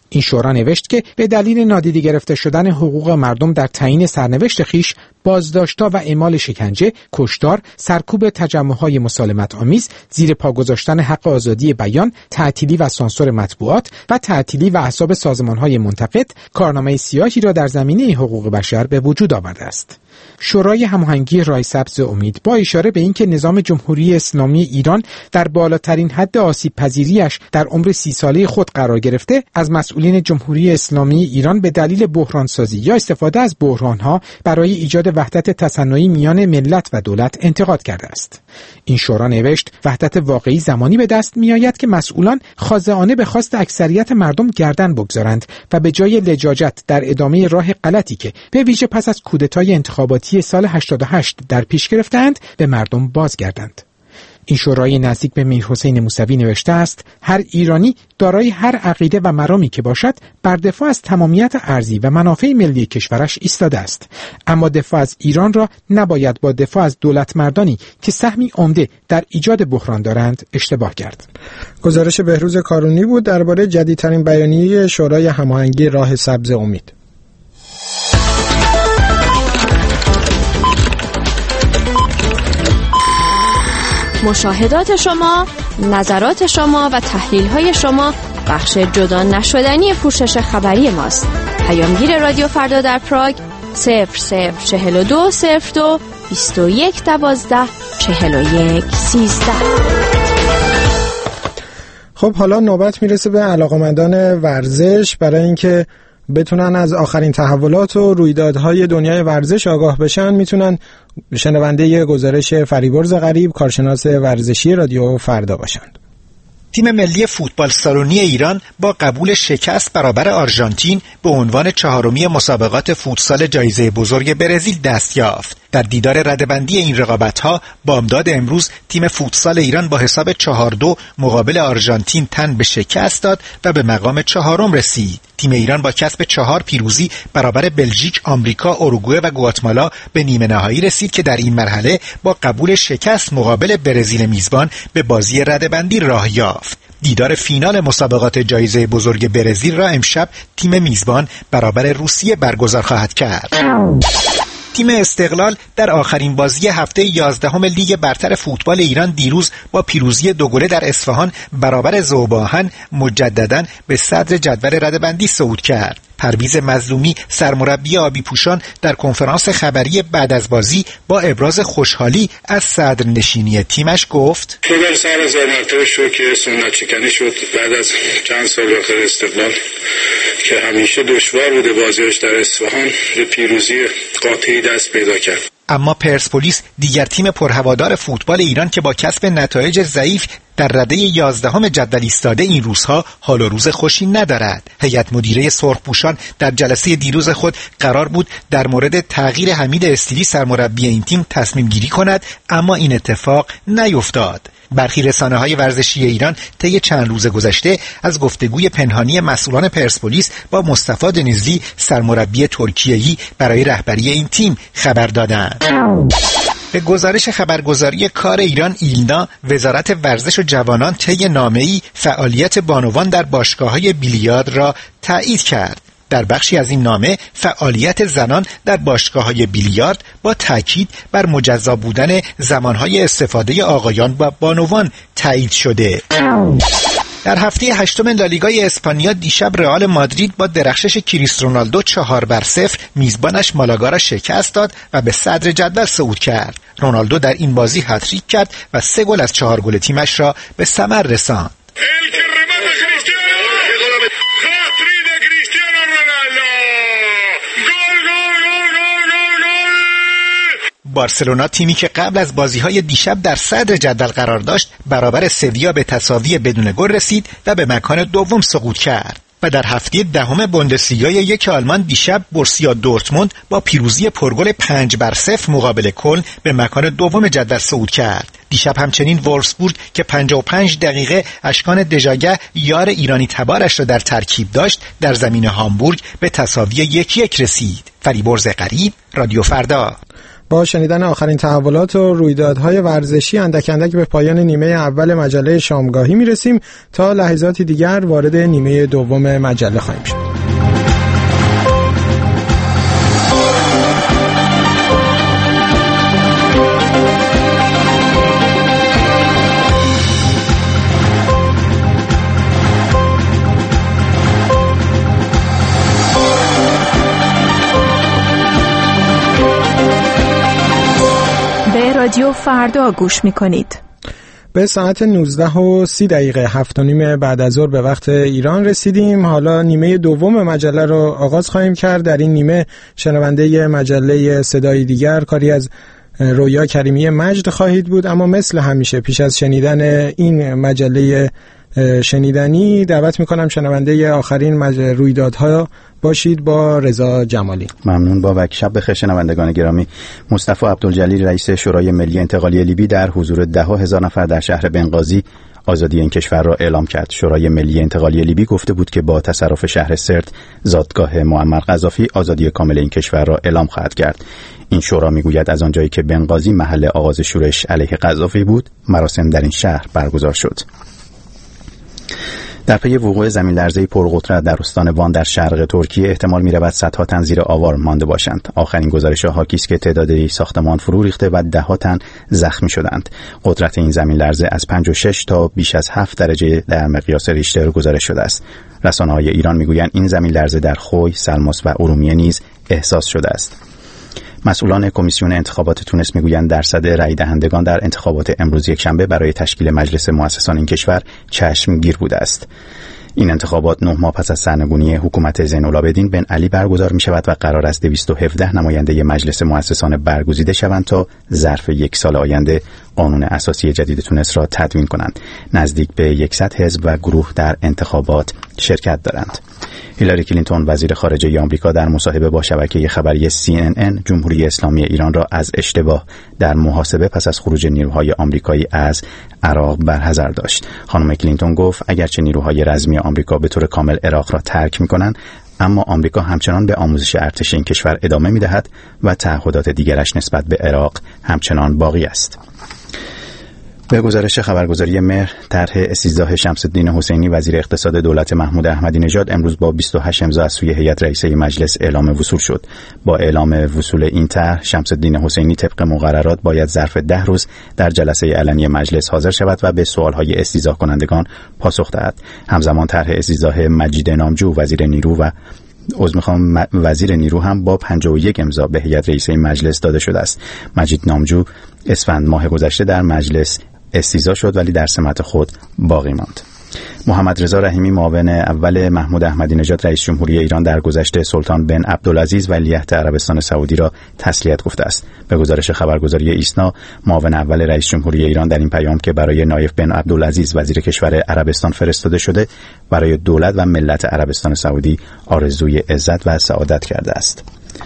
این شورا نوشت که به دلیل نادیده گرفته شدن حقوق مردم در تعیین سرنوشت خیش، بازداشت‌ها و اعمال شکنجه، کشتار، سرکوب تجمع‌های مسالمت آمیز، زیر پا گذاشتن حق آزادی بیان، تعطیلی و سانسور مطبوعات و تعطیلی و احزاب سازمان‌های منتقد، کارنامه سیاهی را در زمینه حقوق بشر به وجود آورده است. شورای هماهنگی رای سبز امید با اشاره به اینکه نظام جمهوری اسلامی ایران در بالاترین حد آسیب پذیریش در عمر سی ساله خود قرار گرفته، از مسئولین جمهوری اسلامی ایران به دلیل بحران سازی یا استفاده از بحران‌ها برای ایجاد وحدت تصنعی میان ملت و دولت انتقاد کرده است. این شورا نوشت وحدت واقعی زمانی به دست می‌آید که مسئولان خاضعانه به خواست اکثریت مردم گردن بگذارند و به جای لجاجت در ادامه راه غلطی که به ویژه پس از کودتای انتخاباتی سال هشتاد و هشت در پیش گرفتند به مردم بازگردند. این شورای نزدیک به میرحسین موسوی نوشته است هر ایرانی دارای هر عقیده و مرامی که باشد بر دفاع از تمامیت ارضی و منافع ملی کشورش ایستاده است، اما دفاع از ایران را نباید با دفاع از دولت مردانی که سهمی عمده در ایجاد بحران دارند اشتباه کرد. گزارش بهروز کارونی بود درباره جدیدترین بیانیه شورای هماهنگی راه سبز امید. مشاهدات شما، نظرات شما و تحلیل‌های شما بخش جدا نشدنی پوشش خبری ماست. پیامگیر رادیو فردا در پراگ صفر صفر چهل و دو صفر دو بیست و یک دوازده چهل و یک سیزده. خب حالا نوبت میرسه به علاقمندان ورزش برای اینکه بتونن از آخرین تحولات و رویدادهای دنیای ورزش آگاه بشن. میتونن شنونده ی گزارش فریبرز غریب، کارشناس ورزشی رادیو فردا باشند. تیم ملی فوتبال سالونی ایران با قبول شکست برابر آرژانتین به عنوان چهارمی مسابقات فوتسال جایزه بزرگ برزیل دست یافت. در دیدار رده‌بندی این رقابت‌ها بامداد امروز تیم فوتسال ایران با حساب چهار دو مقابل آرژانتین تن به شکست داد و به مقام چهارم رسید. تیم ایران با کسب چهار پیروزی برابر بلژیک، آمریکا، اوروگوئه و گواتمالا به نیمه نهایی رسید که در این مرحله با قبول شکست مقابل برزیل میزبان به بازی رده‌بندی راه یافت. دیدار فینال مسابقات جایزه بزرگ برزیل را امشب تیم میزبان برابر روسیه برگزار خواهد کرد. تیم استقلال در آخرین بازی هفته یازدهم لیگ برتر فوتبال ایران دیروز با پیروزی دو گله در اصفهان برابر ذوب‌آهن مجدداً به صدر جدول رده‌بندی صعود کرد. پرویز مظلومی سرمربی آبی پوشان در کنفرانس خبری بعد از بازی با ابراز خوشحالی از صدرنشینی تیمش گفت: خدا سر هزار مرتبه شکر سنت شکنی شد بعد از چند سال آخر استقلال که همیشه دشوار بوده بازیش در اصفهان به پیروزی قاطعی دست پیدا کرد. اما پرسپولیس دیگر تیم پرهوادار فوتبال ایران که با کسب نتایج ضعیف در رده یازدهم جدول ایستاده این روزها حال و روز خوشی ندارد. هیئت مدیره سرخپوشان در جلسه دیروز خود قرار بود در مورد تغییر حمید استیلی سرمربی این تیم تصمیم گیری کند، اما این اتفاق نیفتاد. برخی رسانه‌های ورزشی ایران طی چند روز گذشته از گفتگوی پنهانی مسئولان پرسپولیس با مصطفی دنیزلی سرمربی ترکیه‌ای برای رهبری این تیم خبر دادند. به گزارش خبرگزاری کار ایران ایلنا، وزارت ورزش و جوانان طی نامه‌ای فعالیت بانوان در باشگاه‌های بیلیارد را تایید کرد. در بخشی از این نامه فعالیت زنان در باشگاه‌های بیلیارد با تاکید بر مجزا بودن زمانهای استفاده آقایان و بانوان تایید شده. در هفته هشتم لالیگای اسپانیا دیشب رئال مادرید با درخشش کریس رونالدو چهار بر صفر میزبانش مالاگا را شکست داد و به صدر جدول صعود کرد. رونالدو در این بازی هتریک کرد و سه گل از چهار گل تیمش را به ثمر رساند. بارسلونا تیمی که قبل از بازی‌های دیشب در صدر جدول قرار داشت برابر سویا به تساوی بدون گل رسید و به مکان دوم سقوط کرد. و در هفته دهم بوندسلیگای یک آلمان دیشب بورسیا دورتموند با پیروزی پرگل پنج بر صفر مقابل کلن به مکان دوم جدول صعود کرد. دیشب همچنین وولفسبورگ که پنجاه و پنج دقیقه اشکان دژاگه یار ایرانی تبارش را در ترکیب داشت در زمین هامبورگ به تساوی یک یک رسید. فریبرز غریب، رادیو فردا. با شنیدن آخرین تحولات و رویدادهای ورزشی اندک اندک به پایان نیمه اول مجله شامگاهی میرسیم. تا لحظاتی دیگر وارد نیمه دوم مجله خواهیم شد. رادیو فردا گوش میکنید. به ساعت نوزده و سی دقیقه هفت و نیم بعد از ظهر به وقت ایران رسیدیم. حالا نیمه دوم مجله رو آغاز خواهیم کرد. در این نیمه شنونده مجله صدای دیگر کاری از رویا کریمی مجد خواهید بود، اما مثل همیشه پیش از شنیدن این مجله شنیدنی دعوت میکنم شنونده آخرین رویدادها باشید با رضا جمالی. ممنون بابک. شب بخیر شنوندگان گرامی. مصطفی عبدالجلیل رئیس شورای ملی انتقالی لیبی در حضور ده هزار نفر در شهر بنغازی آزادی این کشور را اعلام کرد. شورای ملی انتقالی لیبی گفته بود که با تصرف شهر سرت زادگاه معمر قذافی آزادی کامل این کشور را اعلام خواهد کرد. این شورا میگوید از آنجایی که بنغازی محل آغاز شورش علیه قذافی بود، مراسم در این شهر برگزار شد. در پی وقوع زمین‌لرزه‌ای پرقدرت در استان وان در شرق ترکیه احتمال می‌رود صدها تن زیر آوار مانده باشند. آخرین گزارش‌ها حاکی است که تعدادی ساختمان فرو ریخته و ده‌ها تن زخمی شدند. قدرت این زمین‌لرزه از پنج و شش تا بیش از هفت درجه در مقیاس ریشتر گزارش شده است. رسانه‌های ایران می‌گویند این زمین‌لرزه در خوی، سلماس و ارومیه نیز احساس شده است. مسئولان کمیسیون انتخابات تونس میگویند درصد رای دهندگان در انتخابات امروز یکشنبه برای تشکیل مجلس مؤسسان این کشور چشمگیر بوده است. این انتخابات نه ماه پس از سرنگونی حکومت زین‌العابدین بن علی برگزار می شود و قرار است دویست و هفده نماینده مجلس مؤسسان برگزیده شوند تا ظرف یک سال آینده قانون اساسی جدید تونس را تدوین کنند. نزدیک به صد حزب و گروه در انتخابات شرکت دارند. هیلاری کلینتون وزیر خارجه آمریکا در مصاحبه با شبکه خبری سی ان ان جمهوری اسلامی ایران را از اشتباه در محاسبه پس از خروج نیروهای آمریکایی از عراق برحذر داشت. خانم کلینتون گفت اگرچه نیروهای رزمی آمریکا به طور کامل عراق را ترک می‌کنند، اما آمریکا همچنان به آموزش ارتش این کشور ادامه می‌دهد و تعهدات دیگرش نسبت به عراق همچنان باقی است. به گزارش خبرگزاری مهر، طرح استیضاح شمس‌الدین حسینی وزیر اقتصاد دولت محمود احمدی نژاد امروز با بیست و هشت امضا از سوی هیئت رئیسه مجلس اعلام وصول شد. با اعلام وصول این طرح، شمس‌الدین حسینی طبق مقررات باید ظرف ده روز در جلسه علنی مجلس حاضر شود و به سوال‌های استیضاح کنندگان پاسخ دهد. همزمان طرح استیضاح مجید نامجو وزیر نیرو و عذر می‌خوام وزیر نیرو هم با پنجاه و یک امضا به هیئت رئیسه مجلس داده شده است. مجید نامجو اسفند ماه گذشته در مجلس استیضاح شد ولی در سمت خود باقی ماند. محمد رضا رحیمی معاون اول محمود احمدی نژاد رئیس جمهوری ایران در گذشته سلطان بن عبدالعزیز ولیعهد عربستان سعودی را تسلیت گفته است. به گزارش خبرگزاری ایسنا، معاون اول رئیس جمهوری ایران در این پیام که برای نایف بن عبدالعزیز وزیر کشور عربستان فرستاده شده، برای دولت و ملت عربستان سعودی آرزوی عزت و سعادت کرده است.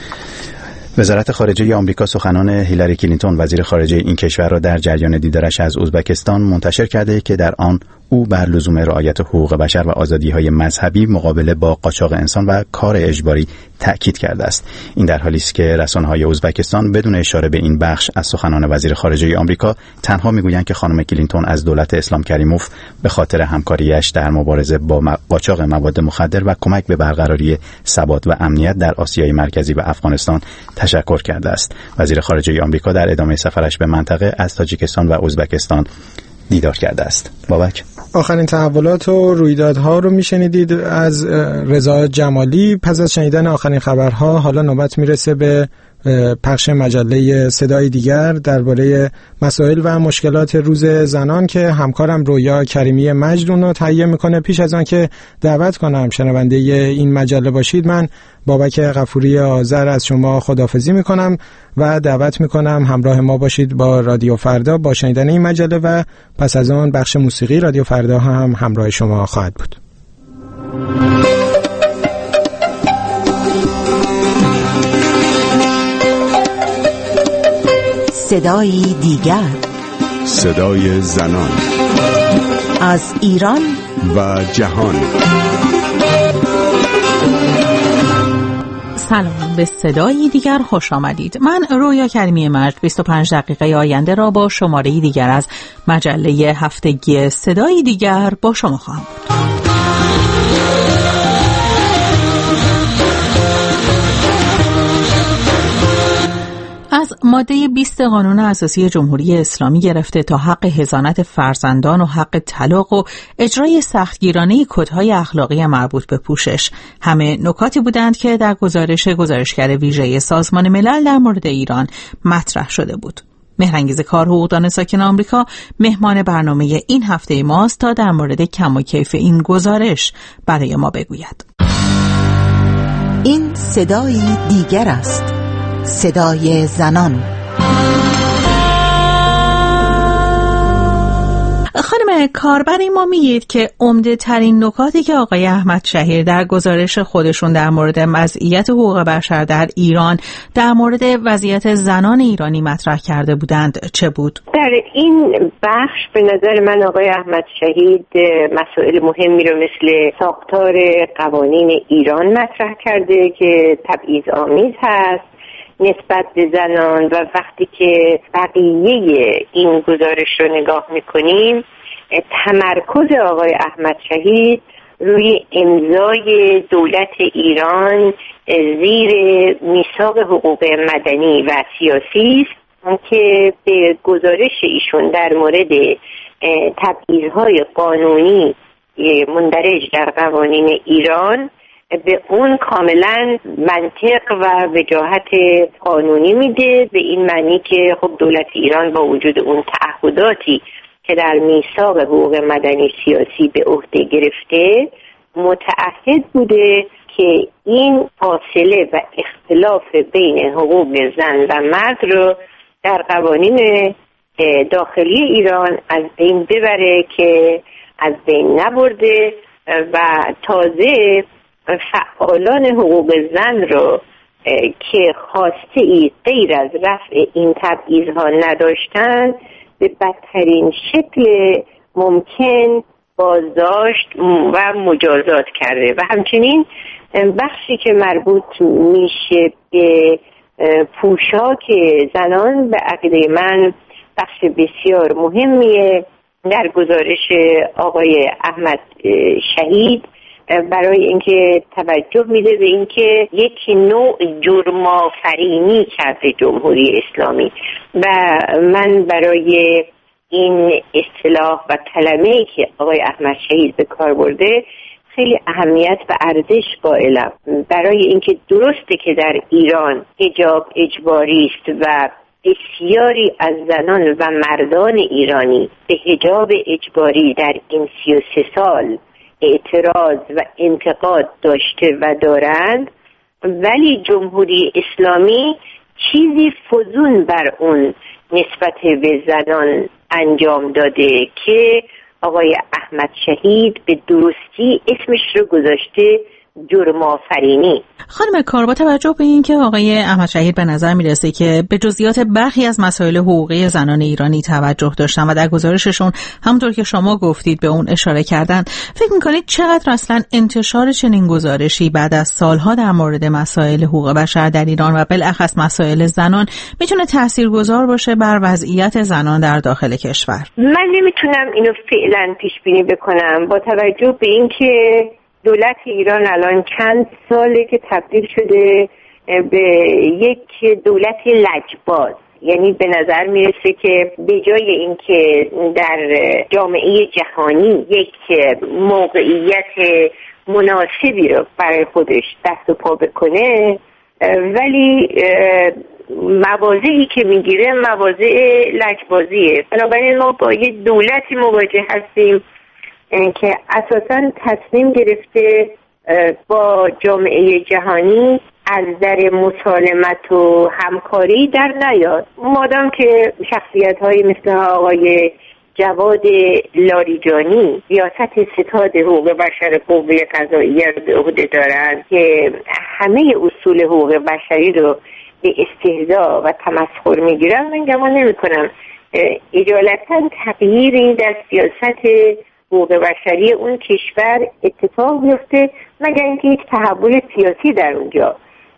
وزارت خارجه آمریکا سخنان هیلاری کلینتون وزیر خارجه این کشور را در جریان دیدارش از ازبکستان منتشر کرده که در آن او بر لزوم رعایت حقوق بشر و آزادی‌های مذهبی مقابله با قاچاق انسان و کار اجباری تأکید کرده است. این در حالی است که رسانه‌های ازبکستان بدون اشاره به این بخش از سخنان وزیر خارجه آمریکا تنها میگویند که خانم کلینتون از دولت اسلام کریموف به خاطر همکاریش در مبارزه با قاچاق مواد مخدر و کمک به برقراری ثبات و امنیت در آسیای مرکزی و افغانستان تشکر کرده است. وزیر خارجه آمریکا در ادامه سفرش به منطقه از تاجیکستان و ازبکستان دیدار کرده است. بابک، آخرین تحولات و رویدادها رو میشنیدید از رضا جمالی. پس از شنیدن آخرین خبرها حالا نوبت میرسه به پخش مجله صدای دیگر درباره مسائل و مشکلات روز زنان که همکارم رویا کریمی مجد رو تهیه میکنه. پیش از آن که دعوت کنم شنونده این مجله باشید، من بابک غفوری آذر از شما خداحافظی میکنم و دعوت میکنم همراه ما باشید با رادیو فردا با شنیدن این مجله و پس از آن بخش موسیقی رادیو فردا هم همراه شما خواهد بود. صدای دیگر، صدای زنان از ایران و جهان. سلام، به صدای دیگر خوش آمدید. من رویا کریمی مجد بیست و پنج دقیقه آینده را با شماره دیگر از مجله هفتگی صدای دیگر با شما خواهم بود. از ماده بیست قانون اساسی جمهوری اسلامی گرفته تا حق حضانت فرزندان و حق طلاق و اجرای سختگیرانه کدهای اخلاقی مربوط به پوشش همه نکاتی بودند که در گزارش گزارشگر ویژه سازمان ملل در مورد ایران مطرح شده بود. مهرانگیز کار حقوقدان ساکن آمریکا مهمان برنامه این هفته ماست تا در مورد کم و کیف این گزارش برای ما بگوید. این صدای دیگر است، صدای زنان. خانم کاربری، ما میگید که عمده ترین نکاتی که آقای احمد شهیر در گزارش خودشون در مورد وضعیت حقوق بشر در ایران در مورد وضعیت زنان ایرانی مطرح کرده بودند چه بود؟ در این بخش به نظر من آقای احمد شهید مسائل مهمی رو مثل ساختار قوانین ایران مطرح کرده که تبعیض آمیز هست نسبت به زنان، و وقتی که بقیه این گزارش رو نگاه میکنیم تمرکز آقای احمد شهید روی امضای دولت ایران زیر میثاق حقوق مدنی و سیاسی است که به گزارش ایشون در مورد تبعیض‌های قانونی مندرج در قوانین ایران به اون کاملا منطق و وجاهت قانونی میده، به این معنی که خب دولت ایران با وجود اون تعهداتی که در میثاق حقوق مدنی سیاسی به عهده گرفته متعهد بوده که این فاصله و اختلاف بین حقوق زن و مرد رو در قوانین داخلی ایران از بین ببره که از بین نبرده و تازه فعالان حقوق زن رو که خواسته ای غیر از رفع این تبعیض‌ها نداشتن به بدترین شکل ممکن بازداشت و مجازات کرده. و همچنین بخشی که مربوط میشه به پوشاک زنان به عقیده من بخش بسیار مهمیه در گزارش آقای احمد شهید، برای اینکه توجه میده به اینکه یک نوع جرم‌آفرینی کرده جمهوری اسلامی، و من برای این اصطلاح و کلمه‌ای که آقای احمد شهید به کار برده خیلی اهمیت و ارزش قائلم، برای اینکه درسته که در ایران حجاب اجباری است و بسیاری از زنان و مردان ایرانی به حجاب اجباری در این سی و سه سال اعتراض و انتقاد داشته و دارند، ولی جمهوری اسلامی چیزی فزون بر اون نسبت به زنان انجام داده که آقای احمد شهید به درستی اسمش رو گذاشته جرم آفرینی. خانم کار، با توجه به این که آقای احمد شهید به نظر میرسه که به جزئیات برخی از مسائل حقوقی زنان ایرانی توجه داشتن و در گزارششون همونطور که شما گفتید به اون اشاره کردن، فکر میکنید چقدر اصلا انتشار چنین گزارشی بعد از سالها در مورد مسائل حقوق بشر در ایران و بالاخص مسائل زنان میتونه تاثیرگذار باشه بر وضعیت زنان در داخل کشور؟ من نمیتونم اینو فعلا پیش بینی بکنم با توجه به اینکه دولت ایران الان چند ساله که تبدیل شده به یک دولت لجباز، یعنی به نظر میرسه که به جای اینکه در جامعه جهانی یک موقعیت مناسبی رو برای خودش دست و پا بکنه، ولی مواضعی که میگیره مواضع لجبازیه. بنابراین ما با یک دولتی مواجه هستیم که اساساً تصمیم گرفته با جامعه جهانی از در مسالمت و همکاری در نیاد، مادام که شخصیت‌های مثل آقای جواد لاریجانی ریاست ستاد حقوق بشر قوه قضاییه رو به عهده دارند که همه اصول حقوق بشری رو به استهزا و تمسخر میگیرن، من گمان نمی‌کنم اجالتا تغییری در سیاست حقوق بشری اون کشور اتفاق بیفته، مگر اینکه یک تحول سیاسی در اونجا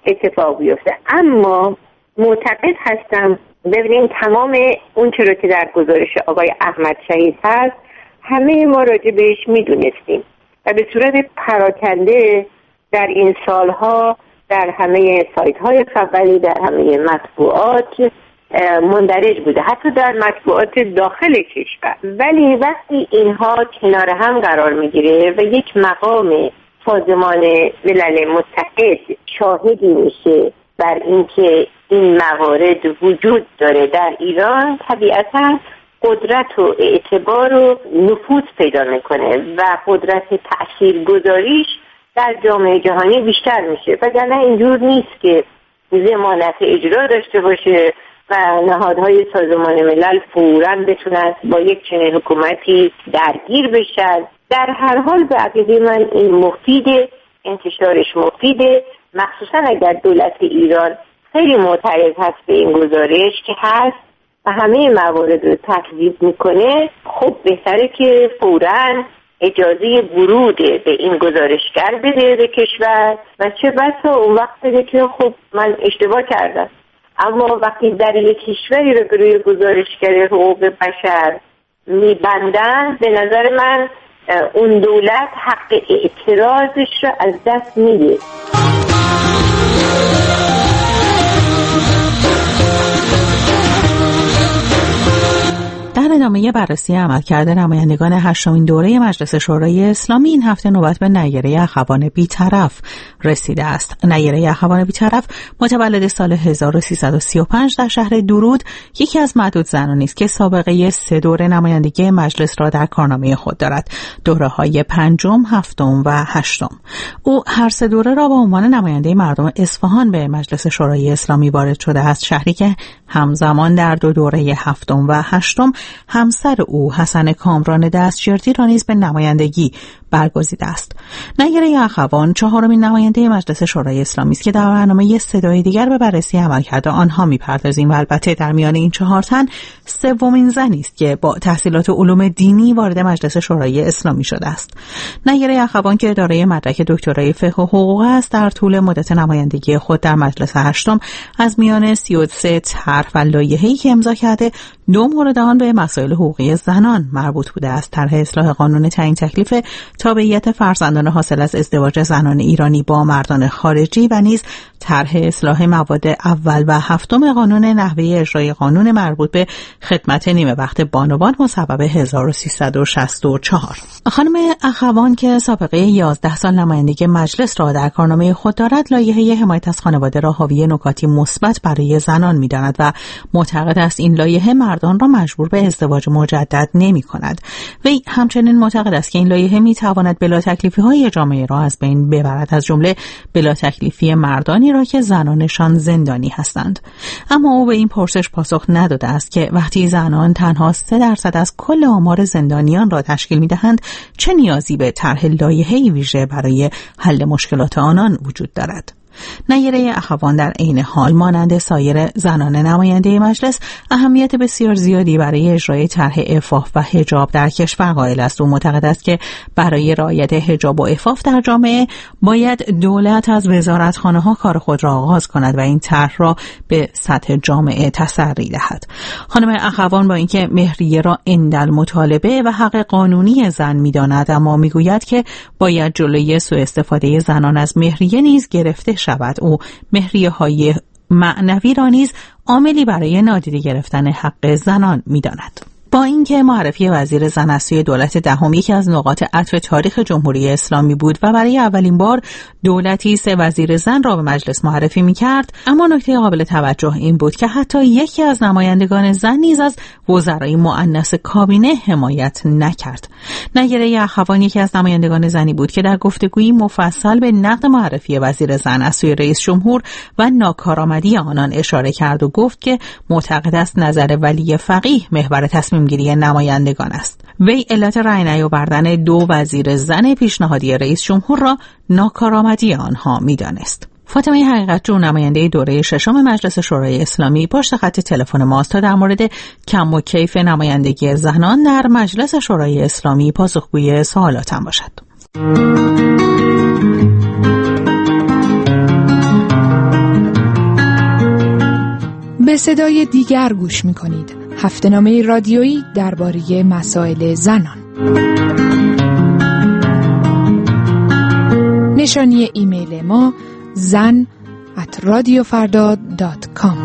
اتفاق بیفته. اما معتقد هستم ببینیم تمام اون چرا که در گزارش آقای احمد شهید هست همه ما راجع بهش میدونستیم و به صورت پراکنده در این سالها در همه سایت های خبری، در همه مطبوعات مندرج بوده، حتی در مطبوعات داخل کشور. ولی وقتی اینها کنار هم قرار میگیره و یک مقام سازمان ملل متحد شاهدی میشه بر اینکه این موارد وجود داره در ایران، طبیعتا قدرت و اعتبار و نفوذ پیدا میکنه و قدرت تاثیرگذاریش در جامعه جهانی بیشتر میشه. وگرنه اینجور نیست که ضمانت اجرا داشته باشه و نهادهای سازمان ملل فوراً بتونن با یک چنین حکومتی درگیر بشن. در هر حال به عقیده من این مفیده، انتشارش مفیده، مخصوصا اگر دولت ایران خیلی معترض هست به این گزارش که هست و همه موارد رو تکذیب میکنه. خب بهتره که فوراً اجازه ورود به این گزارشگر بده به کشور و چه بسا اون وقت بده که خب من اشتباه کردم. اما وقتی در یک کشوری رو روی گزارشگر حقوق بشر میبندن، به نظر من اون دولت حق اعتراضش رو از دست میده. در ادامه بررسی عملکرد نمایندگان هشتمین دوره مجلس شورای اسلامی این هفته نوبت به نیره اخوان بی‌طرف رسیده است. نیره اخوان بی‌طرف متولد سال هزار و سیصد و سی و پنج در شهر درود یکی از معدود زنانی است که سابقه سه دوره نمایندگی مجلس را در کارنامه خود دارد، دوره‌های پنجم، هفتم و هشتم. او هر سه دوره را با عنوان نماینده مردم اصفهان به مجلس شورای اسلامی وارد شده است، شهری که همزمان در دو دوره هفتم و هشتم همسر او حسن کامران دستجردی را نیز به نمایندگی برگزیده است. نیره اخوان چهارمین نماینده مجلس شورای اسلامی است که در برنامه صدای دیگر به بررسی عملکرد آنها می‌پردازیم و البته در میان این چهار تن سومین زنی است که با تحصیلات علوم دینی وارد مجلس شورای اسلامی شده است. نیره اخوان که دارای مدرک دکترای فقه و حقوق است، در طول مدت نمایندگی خود در مجلس هشتم از میان سی و سه طرح و لایحه‌ای که امضا کرده، دو مورد آن به مسائل حقوقی زنان مربوط بوده است: طرح اصلاح قانون تعیین تکلیف تابعیت فرزندان حاصل از ازدواج زنان ایرانی با مردان خارجی و نیز طرح اصلاح مواد اول و هفتم قانون نحوه اجرای قانون مربوط به خدمت نیمه وقت بانوان مصوب هزار و سیصد و شصت و چهار. خانم اخوان که سابقه یازده سال نمایندگی مجلس را در کارنامه خود دارد، لایحه حمایت از خانواده را حاوی نکاتی مثبت برای زنان می‌داند و معتقد است این لایحه مردان را مجبور به ازدواج مجدد نمی‌کند. وی همچنین معتقد است که این لایحه می‌تواند بلا تکلیفی‌های جامعه را از بین ببرد، از جمله بلا تکلیفی مردانی را که زنانشان زندانی هستند. اما او به این پرسش پاسخ نداده است که وقتی زنان تنها سه درصد از کل آمار زندانیان را تشکیل می‌دهند، چه نیازی به طرح لایحه‌ای ویژه برای حل مشکلات آنان وجود دارد. نیره اخوان در عین حال مانند سایر زنان نماینده مجلس اهمیت بسیار زیادی برای اجرای طرح عفاف و حجاب در کشور قائل است. او معتقد است که برای رعایت حجاب و عفاف در جامعه باید دولت از وزارتخانه‌ها کار خود را آغاز کند و این طرح را به سطح جامعه تسری دهد. خانم اخوان با اینکه مهریه را عند مطالبه و حق قانونی زن می‌داند، اما می‌گوید که باید جلوی سوء استفاده زنان از مهریه نیز گرفته شود. او مهریه های معنوی را نیز عاملی برای نادیده گرفتن حق زنان می‌داند. با اینکه معرفی وزیر زن از سوی دولت دهم یکی از نقاط عطف تاریخ جمهوری اسلامی بود و برای اولین بار دولتی سه وزیر زن را به مجلس معرفی می‌کرد، اما نکته قابل توجه این بود که حتی یکی از نمایندگان زن نیز از وزرای مؤنث کابینه حمایت نکرد. نیره اخوان یکی از نمایندگان زنی بود که در گفتگویی مفصل به نقد معرفی وزیر زن از سوی رئیس جمهور و ناکارآمدی آنان اشاره کرد و گفت که معتقد است نظر ولی فقیه محور تصمیم گیری نمایندگان است. وی علت رأی نیاوردن دو وزیر زن پیشنهادی رئیس جمهور را ناکارآمدی آنها می‌دانست. فاطمه حقیقت‌جو نماینده دوره ششم مجلس شورای اسلامی پشت خط تلفن ماست تا در مورد کم و کیف نمایندگی زنان در مجلس شورای اسلامی پاسخگوی سوالاتم باشد. به صدای دیگر گوش می‌کنید. هفته‌نامه رادیویی درباره مسائل زنان. نشانی ایمیل ما زن ات رادیو فردا دات کام.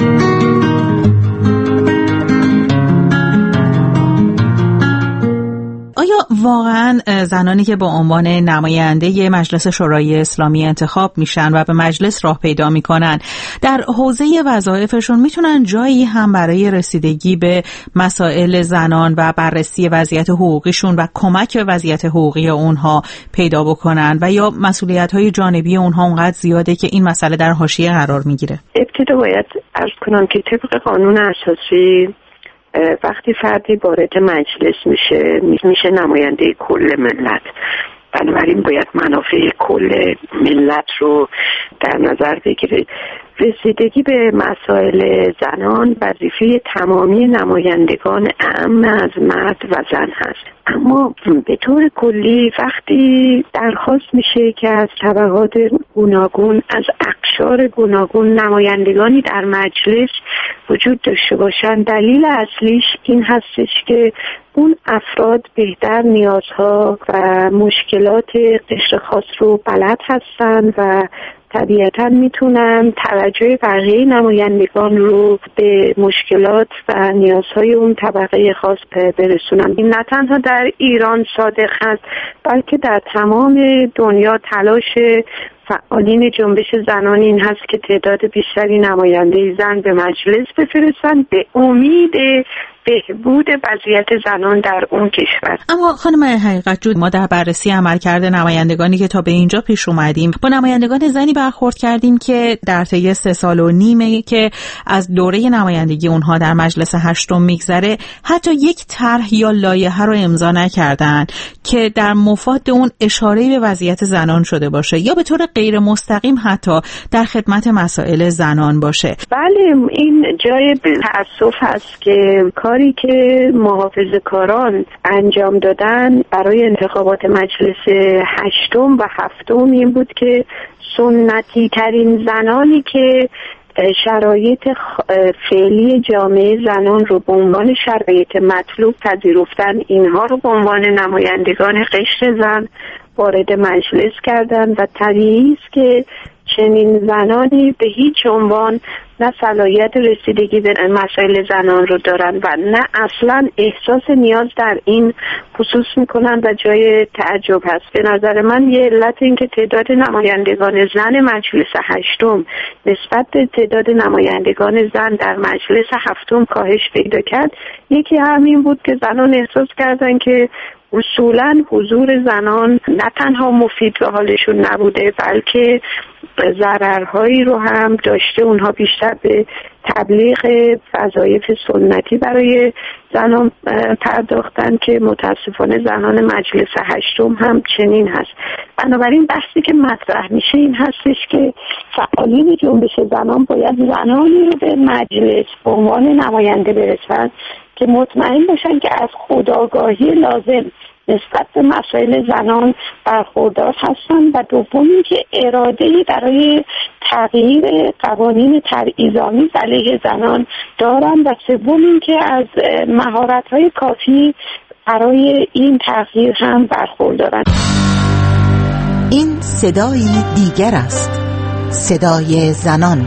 آیا واقعا زنانی که به عنوان نماینده مجلس شورای اسلامی انتخاب میشن و به مجلس راه پیدا میکنن در حوزه وظایفشون میتونن جایی هم برای رسیدگی به مسائل زنان و بررسی وضعیت حقوقیشون و کمک به وضعیت حقوقی اونها پیدا بکنن و یا مسئولیت‌های جانبی اونها اونقدر زیاده که این مسئله در حاشیه قرار میگیره؟ ابتدا باید عرض کنم که طبق قانون اساسی وقتی فردی وارد مجلس میشه میشه نماینده کل ملت، بنابراین باید منافع کل ملت رو در نظر بگیره. رسیدگی به مسائل زنان وظیفه تمامی نمایندگان اعم از مرد و زن هست، اما به طور کلی وقتی درخواست میشه که از طبقات گوناگون، از اقشار گوناگون نمایندگانی در مجلس وجود داشته باشند، دلیل اصلیش این هستش که اون افراد بهتر نیازها و مشکلات قشر خاص رو بلد هستن و طبیعتاً میتونن توجه بقیه نمایندگان رو به مشکلات و نیازهای اون طبقه خاص برسونن. این نه تنها در ایران صادق هست بلکه در تمام دنیا تلاش فعالین جنبش زنان این هست که تعداد بیشتری نماینده زن به مجلس بفرستن به امید بهبود وضعیت زنان در اون کشور. اما خانم حقیقت جو، ما در بررسی عملکرد نمایندگانی که تا به اینجا پیش اومدیم با نمایندگان زنی برخورد کردیم که در طی سه سال و نیمه که از دوره نمایندگی اونها در مجلس هشتم میگذره حتی یک طرح یا لایحه رو امضا نکردن که در مفاد اون اشاره‌ای به وضعیت زنان شده باشه یا به طور غیر مستقیم حتی در خدمت مسائل زنان باشه. بله، این جای تأسف هست که کاری که محافظه‌کاران انجام دادن برای انتخابات مجلس هشتم و هفتم این بود که سنتی ترین زنانی که شرایط فعلی جامعه زنان رو به عنوان شرایط مطلوب پذیرفتن، اینها رو به عنوان نمایندگان قشر زن وارد مجلس کردن و طبیعی است که چنین زنانی به هیچ عنوان نه صلاحیت رسیدگی به مسائل زنان رو دارن و نه اصلا احساس نیاز در این خصوص میکنن و جای تعجب هست. به نظر من یه علت این که تعداد نمایندگان زن مجلس هشتم نسبت به تعداد نمایندگان زن در مجلس هفتم کاهش پیدا کرد، یکی همین بود که زنان احساس کردن که اصولاً حضور زنان نه تنها مفید به حالشون نبوده بلکه ضررهایی رو هم داشته. اونها بیشتر به تبلیغ وظایف سنتی برای زنان پرداختن که متاسفانه زنان مجلس هشتم هم چنین هست. بنابراین بحثی که مطرح میشه این هستش که فعالین جنبش زنان باید زنانی رو به مجلس به عنوان نماینده برسن که مطمئن باشن که از خودآگاهی لازم نسبت به مسائل زنان برخوردار هستن و دومی که اراده‌ای برای تغییر قوانین تبعیض‌آمیز علیه زنان دارن و سومی که از مهارت‌های کافی برای این تغییر هم برخوردارن. این صدای دیگر است، صدای زنان.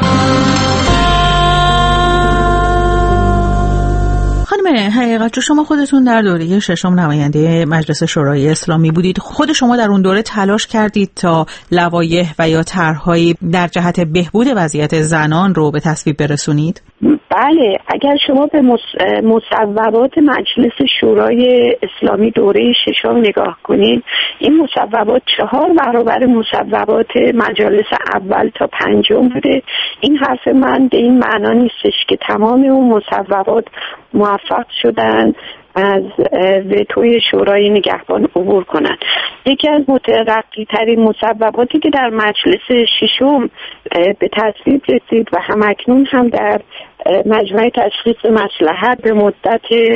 حقیقت شما خودتون در دوره ششم نماینده مجلس شورای اسلامی بودید. خود شما در اون دوره تلاش کردید تا لوایح و یا طرح‌هایی در جهت بهبود وضعیت زنان رو به تصویب برسونید؟ بله، اگر شما به مصوبات مجلس شورای اسلامی دوره ششم نگاه کنید، این مصوبات چهار برابر مصوبات مجالس اول تا پنجم بوده. این حرف من به این معنا نیستش که تمام اون مصوبات موفق شدن از وتوی شورای نگهبان عبور کنند. یکی از مترقی ترین مصوباتی که در مجلس ششم به تصویب رسید و همکنون هم در مجمع تشخیص مصلحت به مدت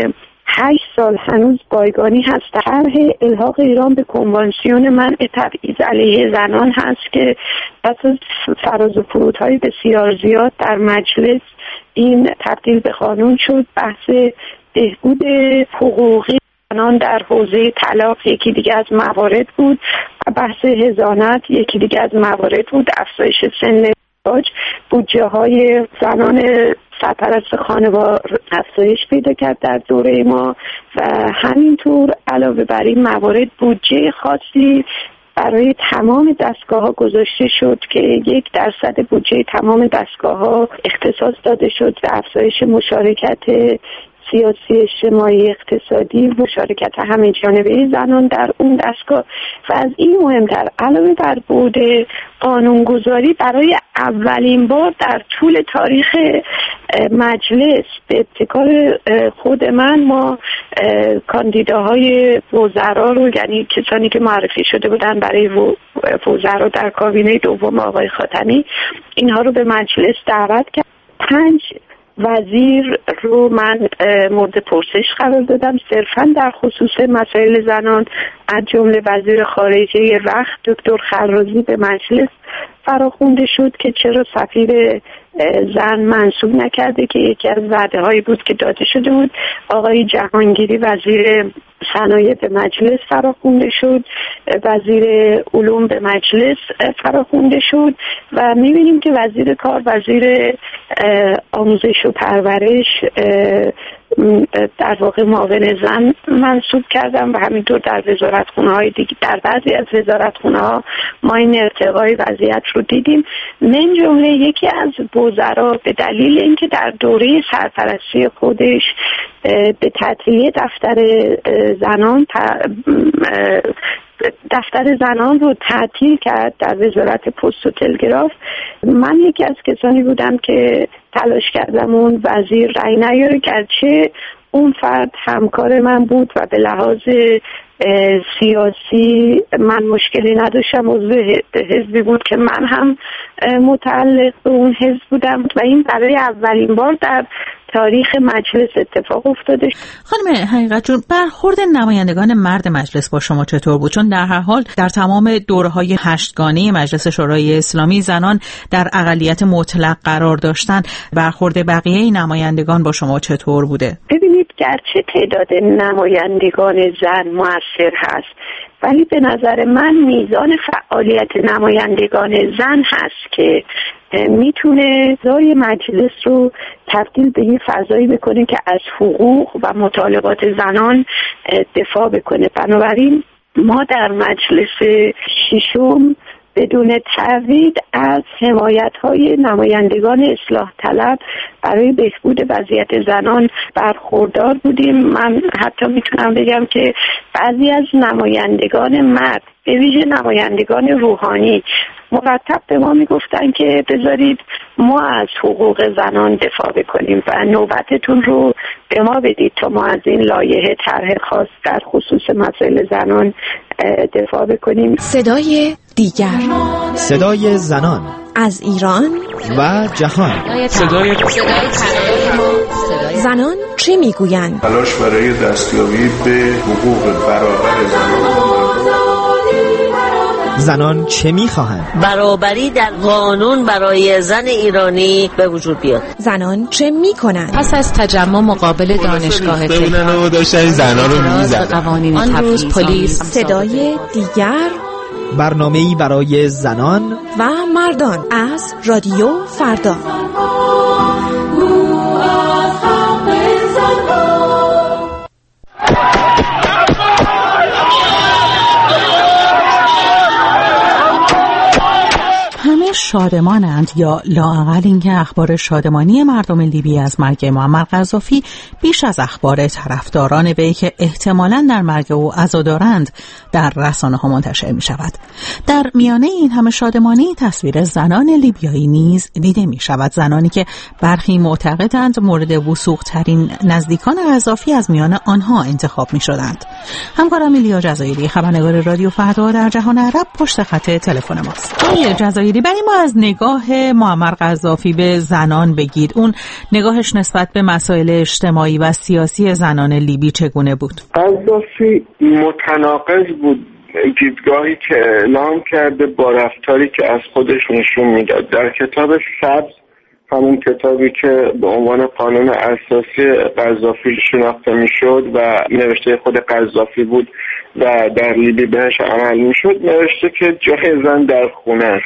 هشت سال هنوز بایگانی هست. طرح الحاق ایران به کنوانسیون منع تبعیض علیه زنان هست که پس از فراز و فرودهای بسیار زیاد در مجلس این تبدیل به قانون شد. بحث بهبود حقوقی زنان در حوزه طلاق یکی دیگه از موارد بود و بحث حضانت یکی دیگه از موارد بود. افزایش سن ازدواج، بودجه های زنان سرپرست خانوار افزایش پیدا کرد در دوره ما و همینطور علاوه بر این موارد بودجه خاصی برای تمام دستگاه ها گذاشته شد که یک درصد بودجه تمام دستگاه ها اختصاص داده شد و افزایش مشارکت سیاسی، اجتماعی، اقتصادی، مشارکت همه جانبه زنان در اون دستگاه. و از این مهمتر علاوه بر بود قانونگذاری برای اولین بار در طول تاریخ مجلس به ابتکار خود من ما کاندیداهای وزرا رو، یعنی کسانی که معرفی شده بودن برای وزرا در کابینه دوم آقای خاتمی، اینها رو به مجلس دعوت کرد. پنج وزیر رو من مورد پرسش قرار دادم صرفا در خصوص مسائل زنان، از جمله وزیر خارجه رخت دکتر خرازی به مجلس فراخوانده شد که چرا سفیر زن منصوب نکرده که یکی از وعده هایی بود که داده شده بود. آقای جهانگیری وزیر صنایع به مجلس فراخوانده شد، وزیر علوم به مجلس فراخوانده شد و می‌بینیم که وزیر کار، وزیر آموزش و پرورش در واقع معاون زن منصوب کردم و همینطور در وزارتخونه‌های دیگه، در بعضی از وزارتخونه‌ها ما این ارتقای وضعیت رو دیدیم. من جمله یکی از وزرا به دلیل اینکه در دوره سرپرستی خودش به تعطیلی دفتر زنان دفتر زنان رو تعطیل کرد در وزارت پست و تلگراف، من یکی از کسانی بودم که تلاش کردم اون وزیر رأی نیاره، گرچه اون فرد همکار من بود و به لحاظ سیاسی من مشکلی نداشتم، عضو حزبی بود که من هم متعلق به اون حزب بودم و این برای اولین بار در تاریخ مجلس اتفاق افتاده. خانم حقیقت جون، برخورد نمایندگان مرد مجلس با شما چطور بود؟ چون در هر حال در تمام دوره‌های هشتگانه مجلس شورای اسلامی زنان در اقلیت مطلق قرار داشتن. برخورد بقیه نمایندگان با شما چطور بوده؟ ببینید، گرچه تعداد نمایندگان زن مؤثر هست، ولی به نظر من میزان فعالیت نمایندگان زن هست که میتونه فضای مجلس رو تبدیل به یه فضایی بکنه که از حقوق و مطالبات زنان دفاع بکنه. بنابراین ما در مجلس ششم بدون تردید از حمایت‌های نمایندگان اصلاح طلب برای بهبود وضعیت زنان برخوردار بودیم. من حتی میتونم بگم که بعضی از نمایندگان مرد، به ویژه نمایندگان روحانی، مرتب به ما میگفتن که بذارید ما از حقوق زنان دفاع بکنیم و نوبتتون رو به ما بدید تا ما از این لایحه طرح خاص در خصوص مسائل زنان دفاع بکنیم. صدای دیگر، صدای زنان از ایران و جهان. صدای زنان چه میگویند؟ تلاش برای دستیابی به حقوق برابر زنان. زنان چه میخواهند؟ برابری در قانون برای زن ایرانی به وجود بیاد. زنان چه میکنند؟ پس از تجمع مقابل دانشگاه تهران و داشتن زنان رو میزدن. آن روز پلیس. صدای دیگر، برنامه‌ای برای زنان و مردان از رادیو فردا. شادمانند، یا لااقل اینکه اخبار شادمانی مردم لیبی از مرگ معمر قذافی بیش از اخبار طرفداران وی که احتمالاً در مرگ او عزادارند در رسانه‌ها منتشر می شود. در میانه این همه شادمانی تصویر زنان لیبیایی نیز دیده می شود، زنانی که برخی معتقدند مورد وثوق ترین نزدیکان قذافی از میان آنها انتخاب می شدند. همکارم ایلیا جزایری، خبرنگار رادیو فردا در جهان عرب، پشت خط تلفن ماست. آقای جزایری، برای ما از نگاه معمر قذافی به زنان بگید. اون نگاهش نسبت به مسائل اجتماعی و سیاسی زنان لیبی چگونه بود؟ قذافی متناقض بود، دیدگاهی که اعلام کرده با رفتاری که از خودش نشون میداد. در کتاب سبز، همون کتابی که به عنوان قانون اساسی قذافی شناخته میشد و نوشته خود قذافی بود و در لیبی بهش عمل میشد، نوشته که جای زن در خونه است.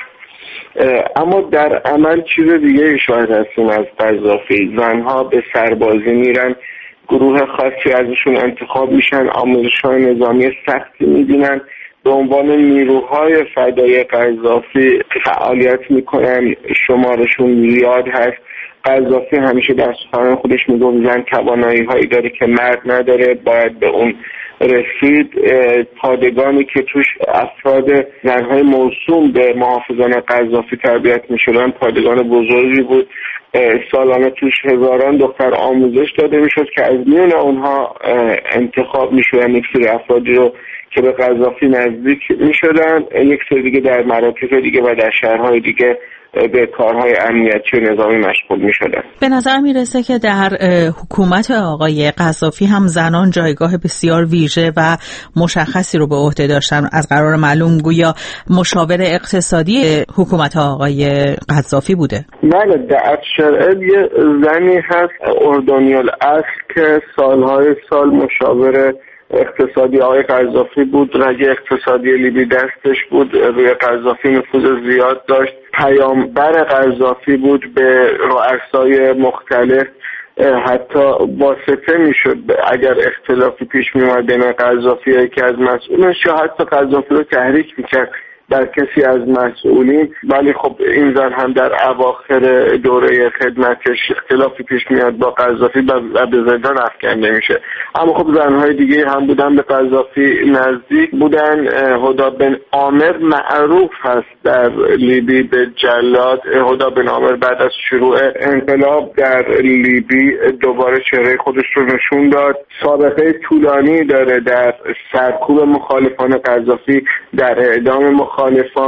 اما در عمل چیز دیگه شاید هستیم از قذافی. زنها به سربازی میرن، گروه خاصی ازشون انتخاب میشن، آموزش‌های نظامی سختی میبینن، به عنوان نیروهای فدای قذافی فعالیت میکنن، شمارشون زیاد هست. قذافی همیشه در سخنان خودش میگه زن توانایی هایی داره که مرد نداره، باید به اون رسید. پادگانی که توش افراد زنهای موسوم به محافظان قذافی تربیت میشدن پادگان بزرگی بود، سالانه توش هزاران دختر آموزش داده میشد که از میون اونها انتخاب میشدن یک سری افرادی رو که به قذافی نزدیک میشدن، یک سری دیگه در مراکز دیگه و در شهرهای دیگه به کارهای امنیتی و نظامی مشغول می شدن. به نظر می رسه که در حکومت آقای قذافی هم زنان جایگاه بسیار ویژه و مشخصی رو به عهده داشتن. از قرار معلوم گویا مشاور اقتصادی حکومت آقای قذافی بوده. بله، در شرعه یه زنی هست اردنیال اصل که سالهای سال مشاور اقتصادی آقای قذافی بود، رگ اقتصادی لیبی دستش بود، روی قذافی نفوذ زیاد داشت، پیامبر قذافی بود به رؤسای مختلف، حتی واسطه میشد اگر اختلافی پیش میومد بین قذافی که از مسئولش یا حتی قذافی رو تحریک میکرد در کسی از مسئولین. ولی خب این زن هم در اواخر دوره خدمتش اختلافی پیش میاد با قذافی و به زندان افکنده میشه. اما خب زنهای دیگه هم بودن به قذافی نزدیک بودن. هدا بن عامر معروف هست در لیبی به جلاد. هدا بن عامر بعد از شروع انقلاب در لیبی دوباره چهره خودش رو نشون داد. سابقه طولانی داره در سرکوب مخالفان قذافی، در اعدام مخالفان،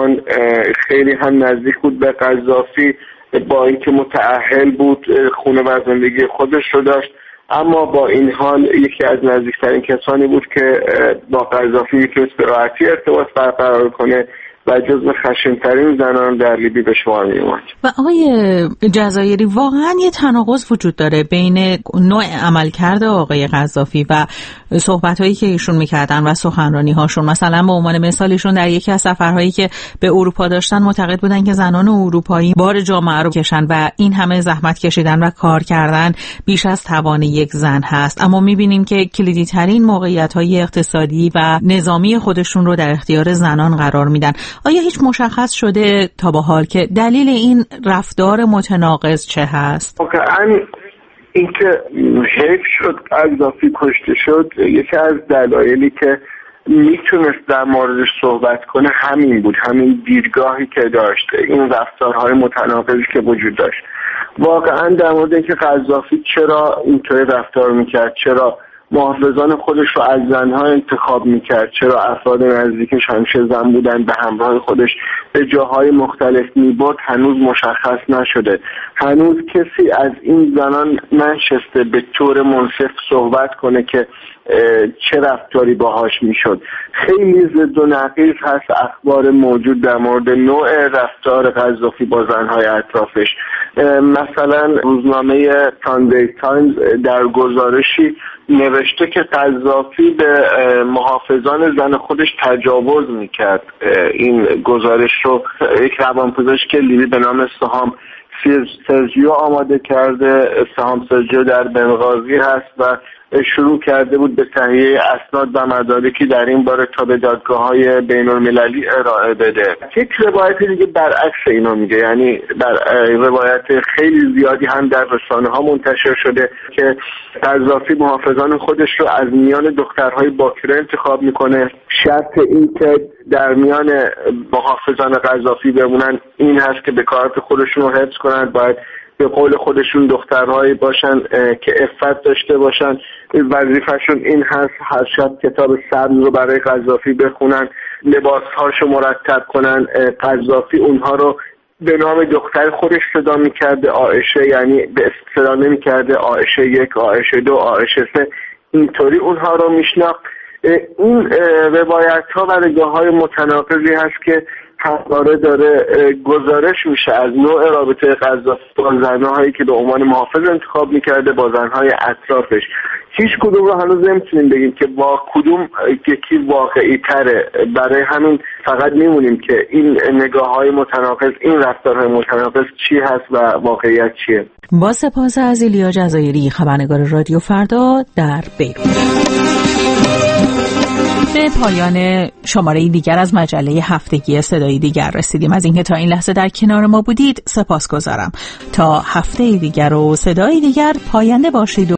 خیلی هم نزدیک بود به قذافی، با اینکه متأهل بود، خونه و زندگی خودش رو داشت، اما با این حال یکی از نزدیکترین کسانی بود که با قذافی میتونست به راحتی ارتباط برقرار کنه و جزو خشن‌ترین زنان در لیبی به شمار می اومد. و آقای جزایری، واقعا یه تناقض وجود داره بین نوع عملکرد آقای قذافی و صحبت‌هایی که ایشون می‌کردن و سخنرانی‌هاشون. مثلا به عنوان مثال ایشون در یکی از سفرهایی که به اروپا داشتن معتقد بودن که زنان اروپایی بار جامعه رو کشن و این همه زحمت کشیدن و کار کردن بیش از توان یک زن هست. اما می‌بینیم که کلیدی‌ترین موقعیت‌های اقتصادی و نظامی خودشون رو در اختیار زنان قرار میدن. آیا هیچ مشخص شده تا به حال که دلیل این رفتار متناقض چه هست؟ واقعا اینکه حیف شد قذافی کشته شد، یکی از دلایلی که میتونست در موردش صحبت کنه همین بود، همین دیدگاهی که داشت، این رفتارهای متناقضی که وجود داشت. واقعا در مورد اینکه قذافی چرا اینطوری رفتار میکرد، چرا محافظان خودش رو از زنها انتخاب میکرد، چرا افراد نزدیکش همیشه زن بودن به همراه خودش به جاهای مختلف میبرد، هنوز مشخص نشده. هنوز کسی از این زنان ننشسته به طور منصف صحبت کنه که چه رفتاری باهاش میشد. خیلی ضد و نقیض هست اخبار موجود در مورد نوع رفتار قذافی با زنهای اطرافش. مثلا روزنامه ساندی تایمز در گزارشی نوشته که قذافی به محافظان زن خودش تجاوز میکرد. این گزارش رو یک روانپزشک لیبی به نام سهام سرجیو آماده کرده. سهام سرجیو در بنغازی هست و شروع کرده بود به تهیه اسناد و مدارکی در این باره تا به دادگاه‌های بین‌المللی ارائه بده. یک روایت دیگه برعکس اینو میگه، یعنی بر روایت خیلی زیادی هم در رسانه‌ها منتشر شده که قذافی محافظان خودش رو از میان دخترهای باکره انتخاب میکنه. شرط این که در میان محافظان قذافی بمونن این هست که به کارت خودشون رو حفظ کنند، باید به قول خودشون دخترهایی باشن که عفت داشته باشن، وظیفه‌شون این هست هر شب کتاب سبز رو برای قذافی بخونن، لباسهاشو مرتب کنن. قذافی اونها رو به نام دختر خودش صدا میکرده عایشه، یعنی به صدا نمیکرده عایشه یک، عایشه دو، عایشه سه، اینطوری اونها رو میشناخت. این روایت ها و نگاه های متناقضی هست که همواره داره گزارش میشه از نوع رابطه قذافی با زنهایی که به عنوان محافظ انتخاب میکرده با زنهای اطرافش. هیچ کدوم رو هنوز نمیتونیم بگیم که با کدوم یکی واقعی تره، برای همین فقط میمونیم که این نگاه های متناقض، این رفتارهای متناقض چی هست و واقعیت چیه. با سپاس از ایلیا جزایری، خبرنگار رادیو فردا در بیروت. به پایان شماره دیگر از مجله هفتگی صدای دیگر رسیدیم. از اینکه تا این لحظه در کنار ما بودید سپاسگزارم. تا هفته دیگر و صدای دیگر پاینده باشید.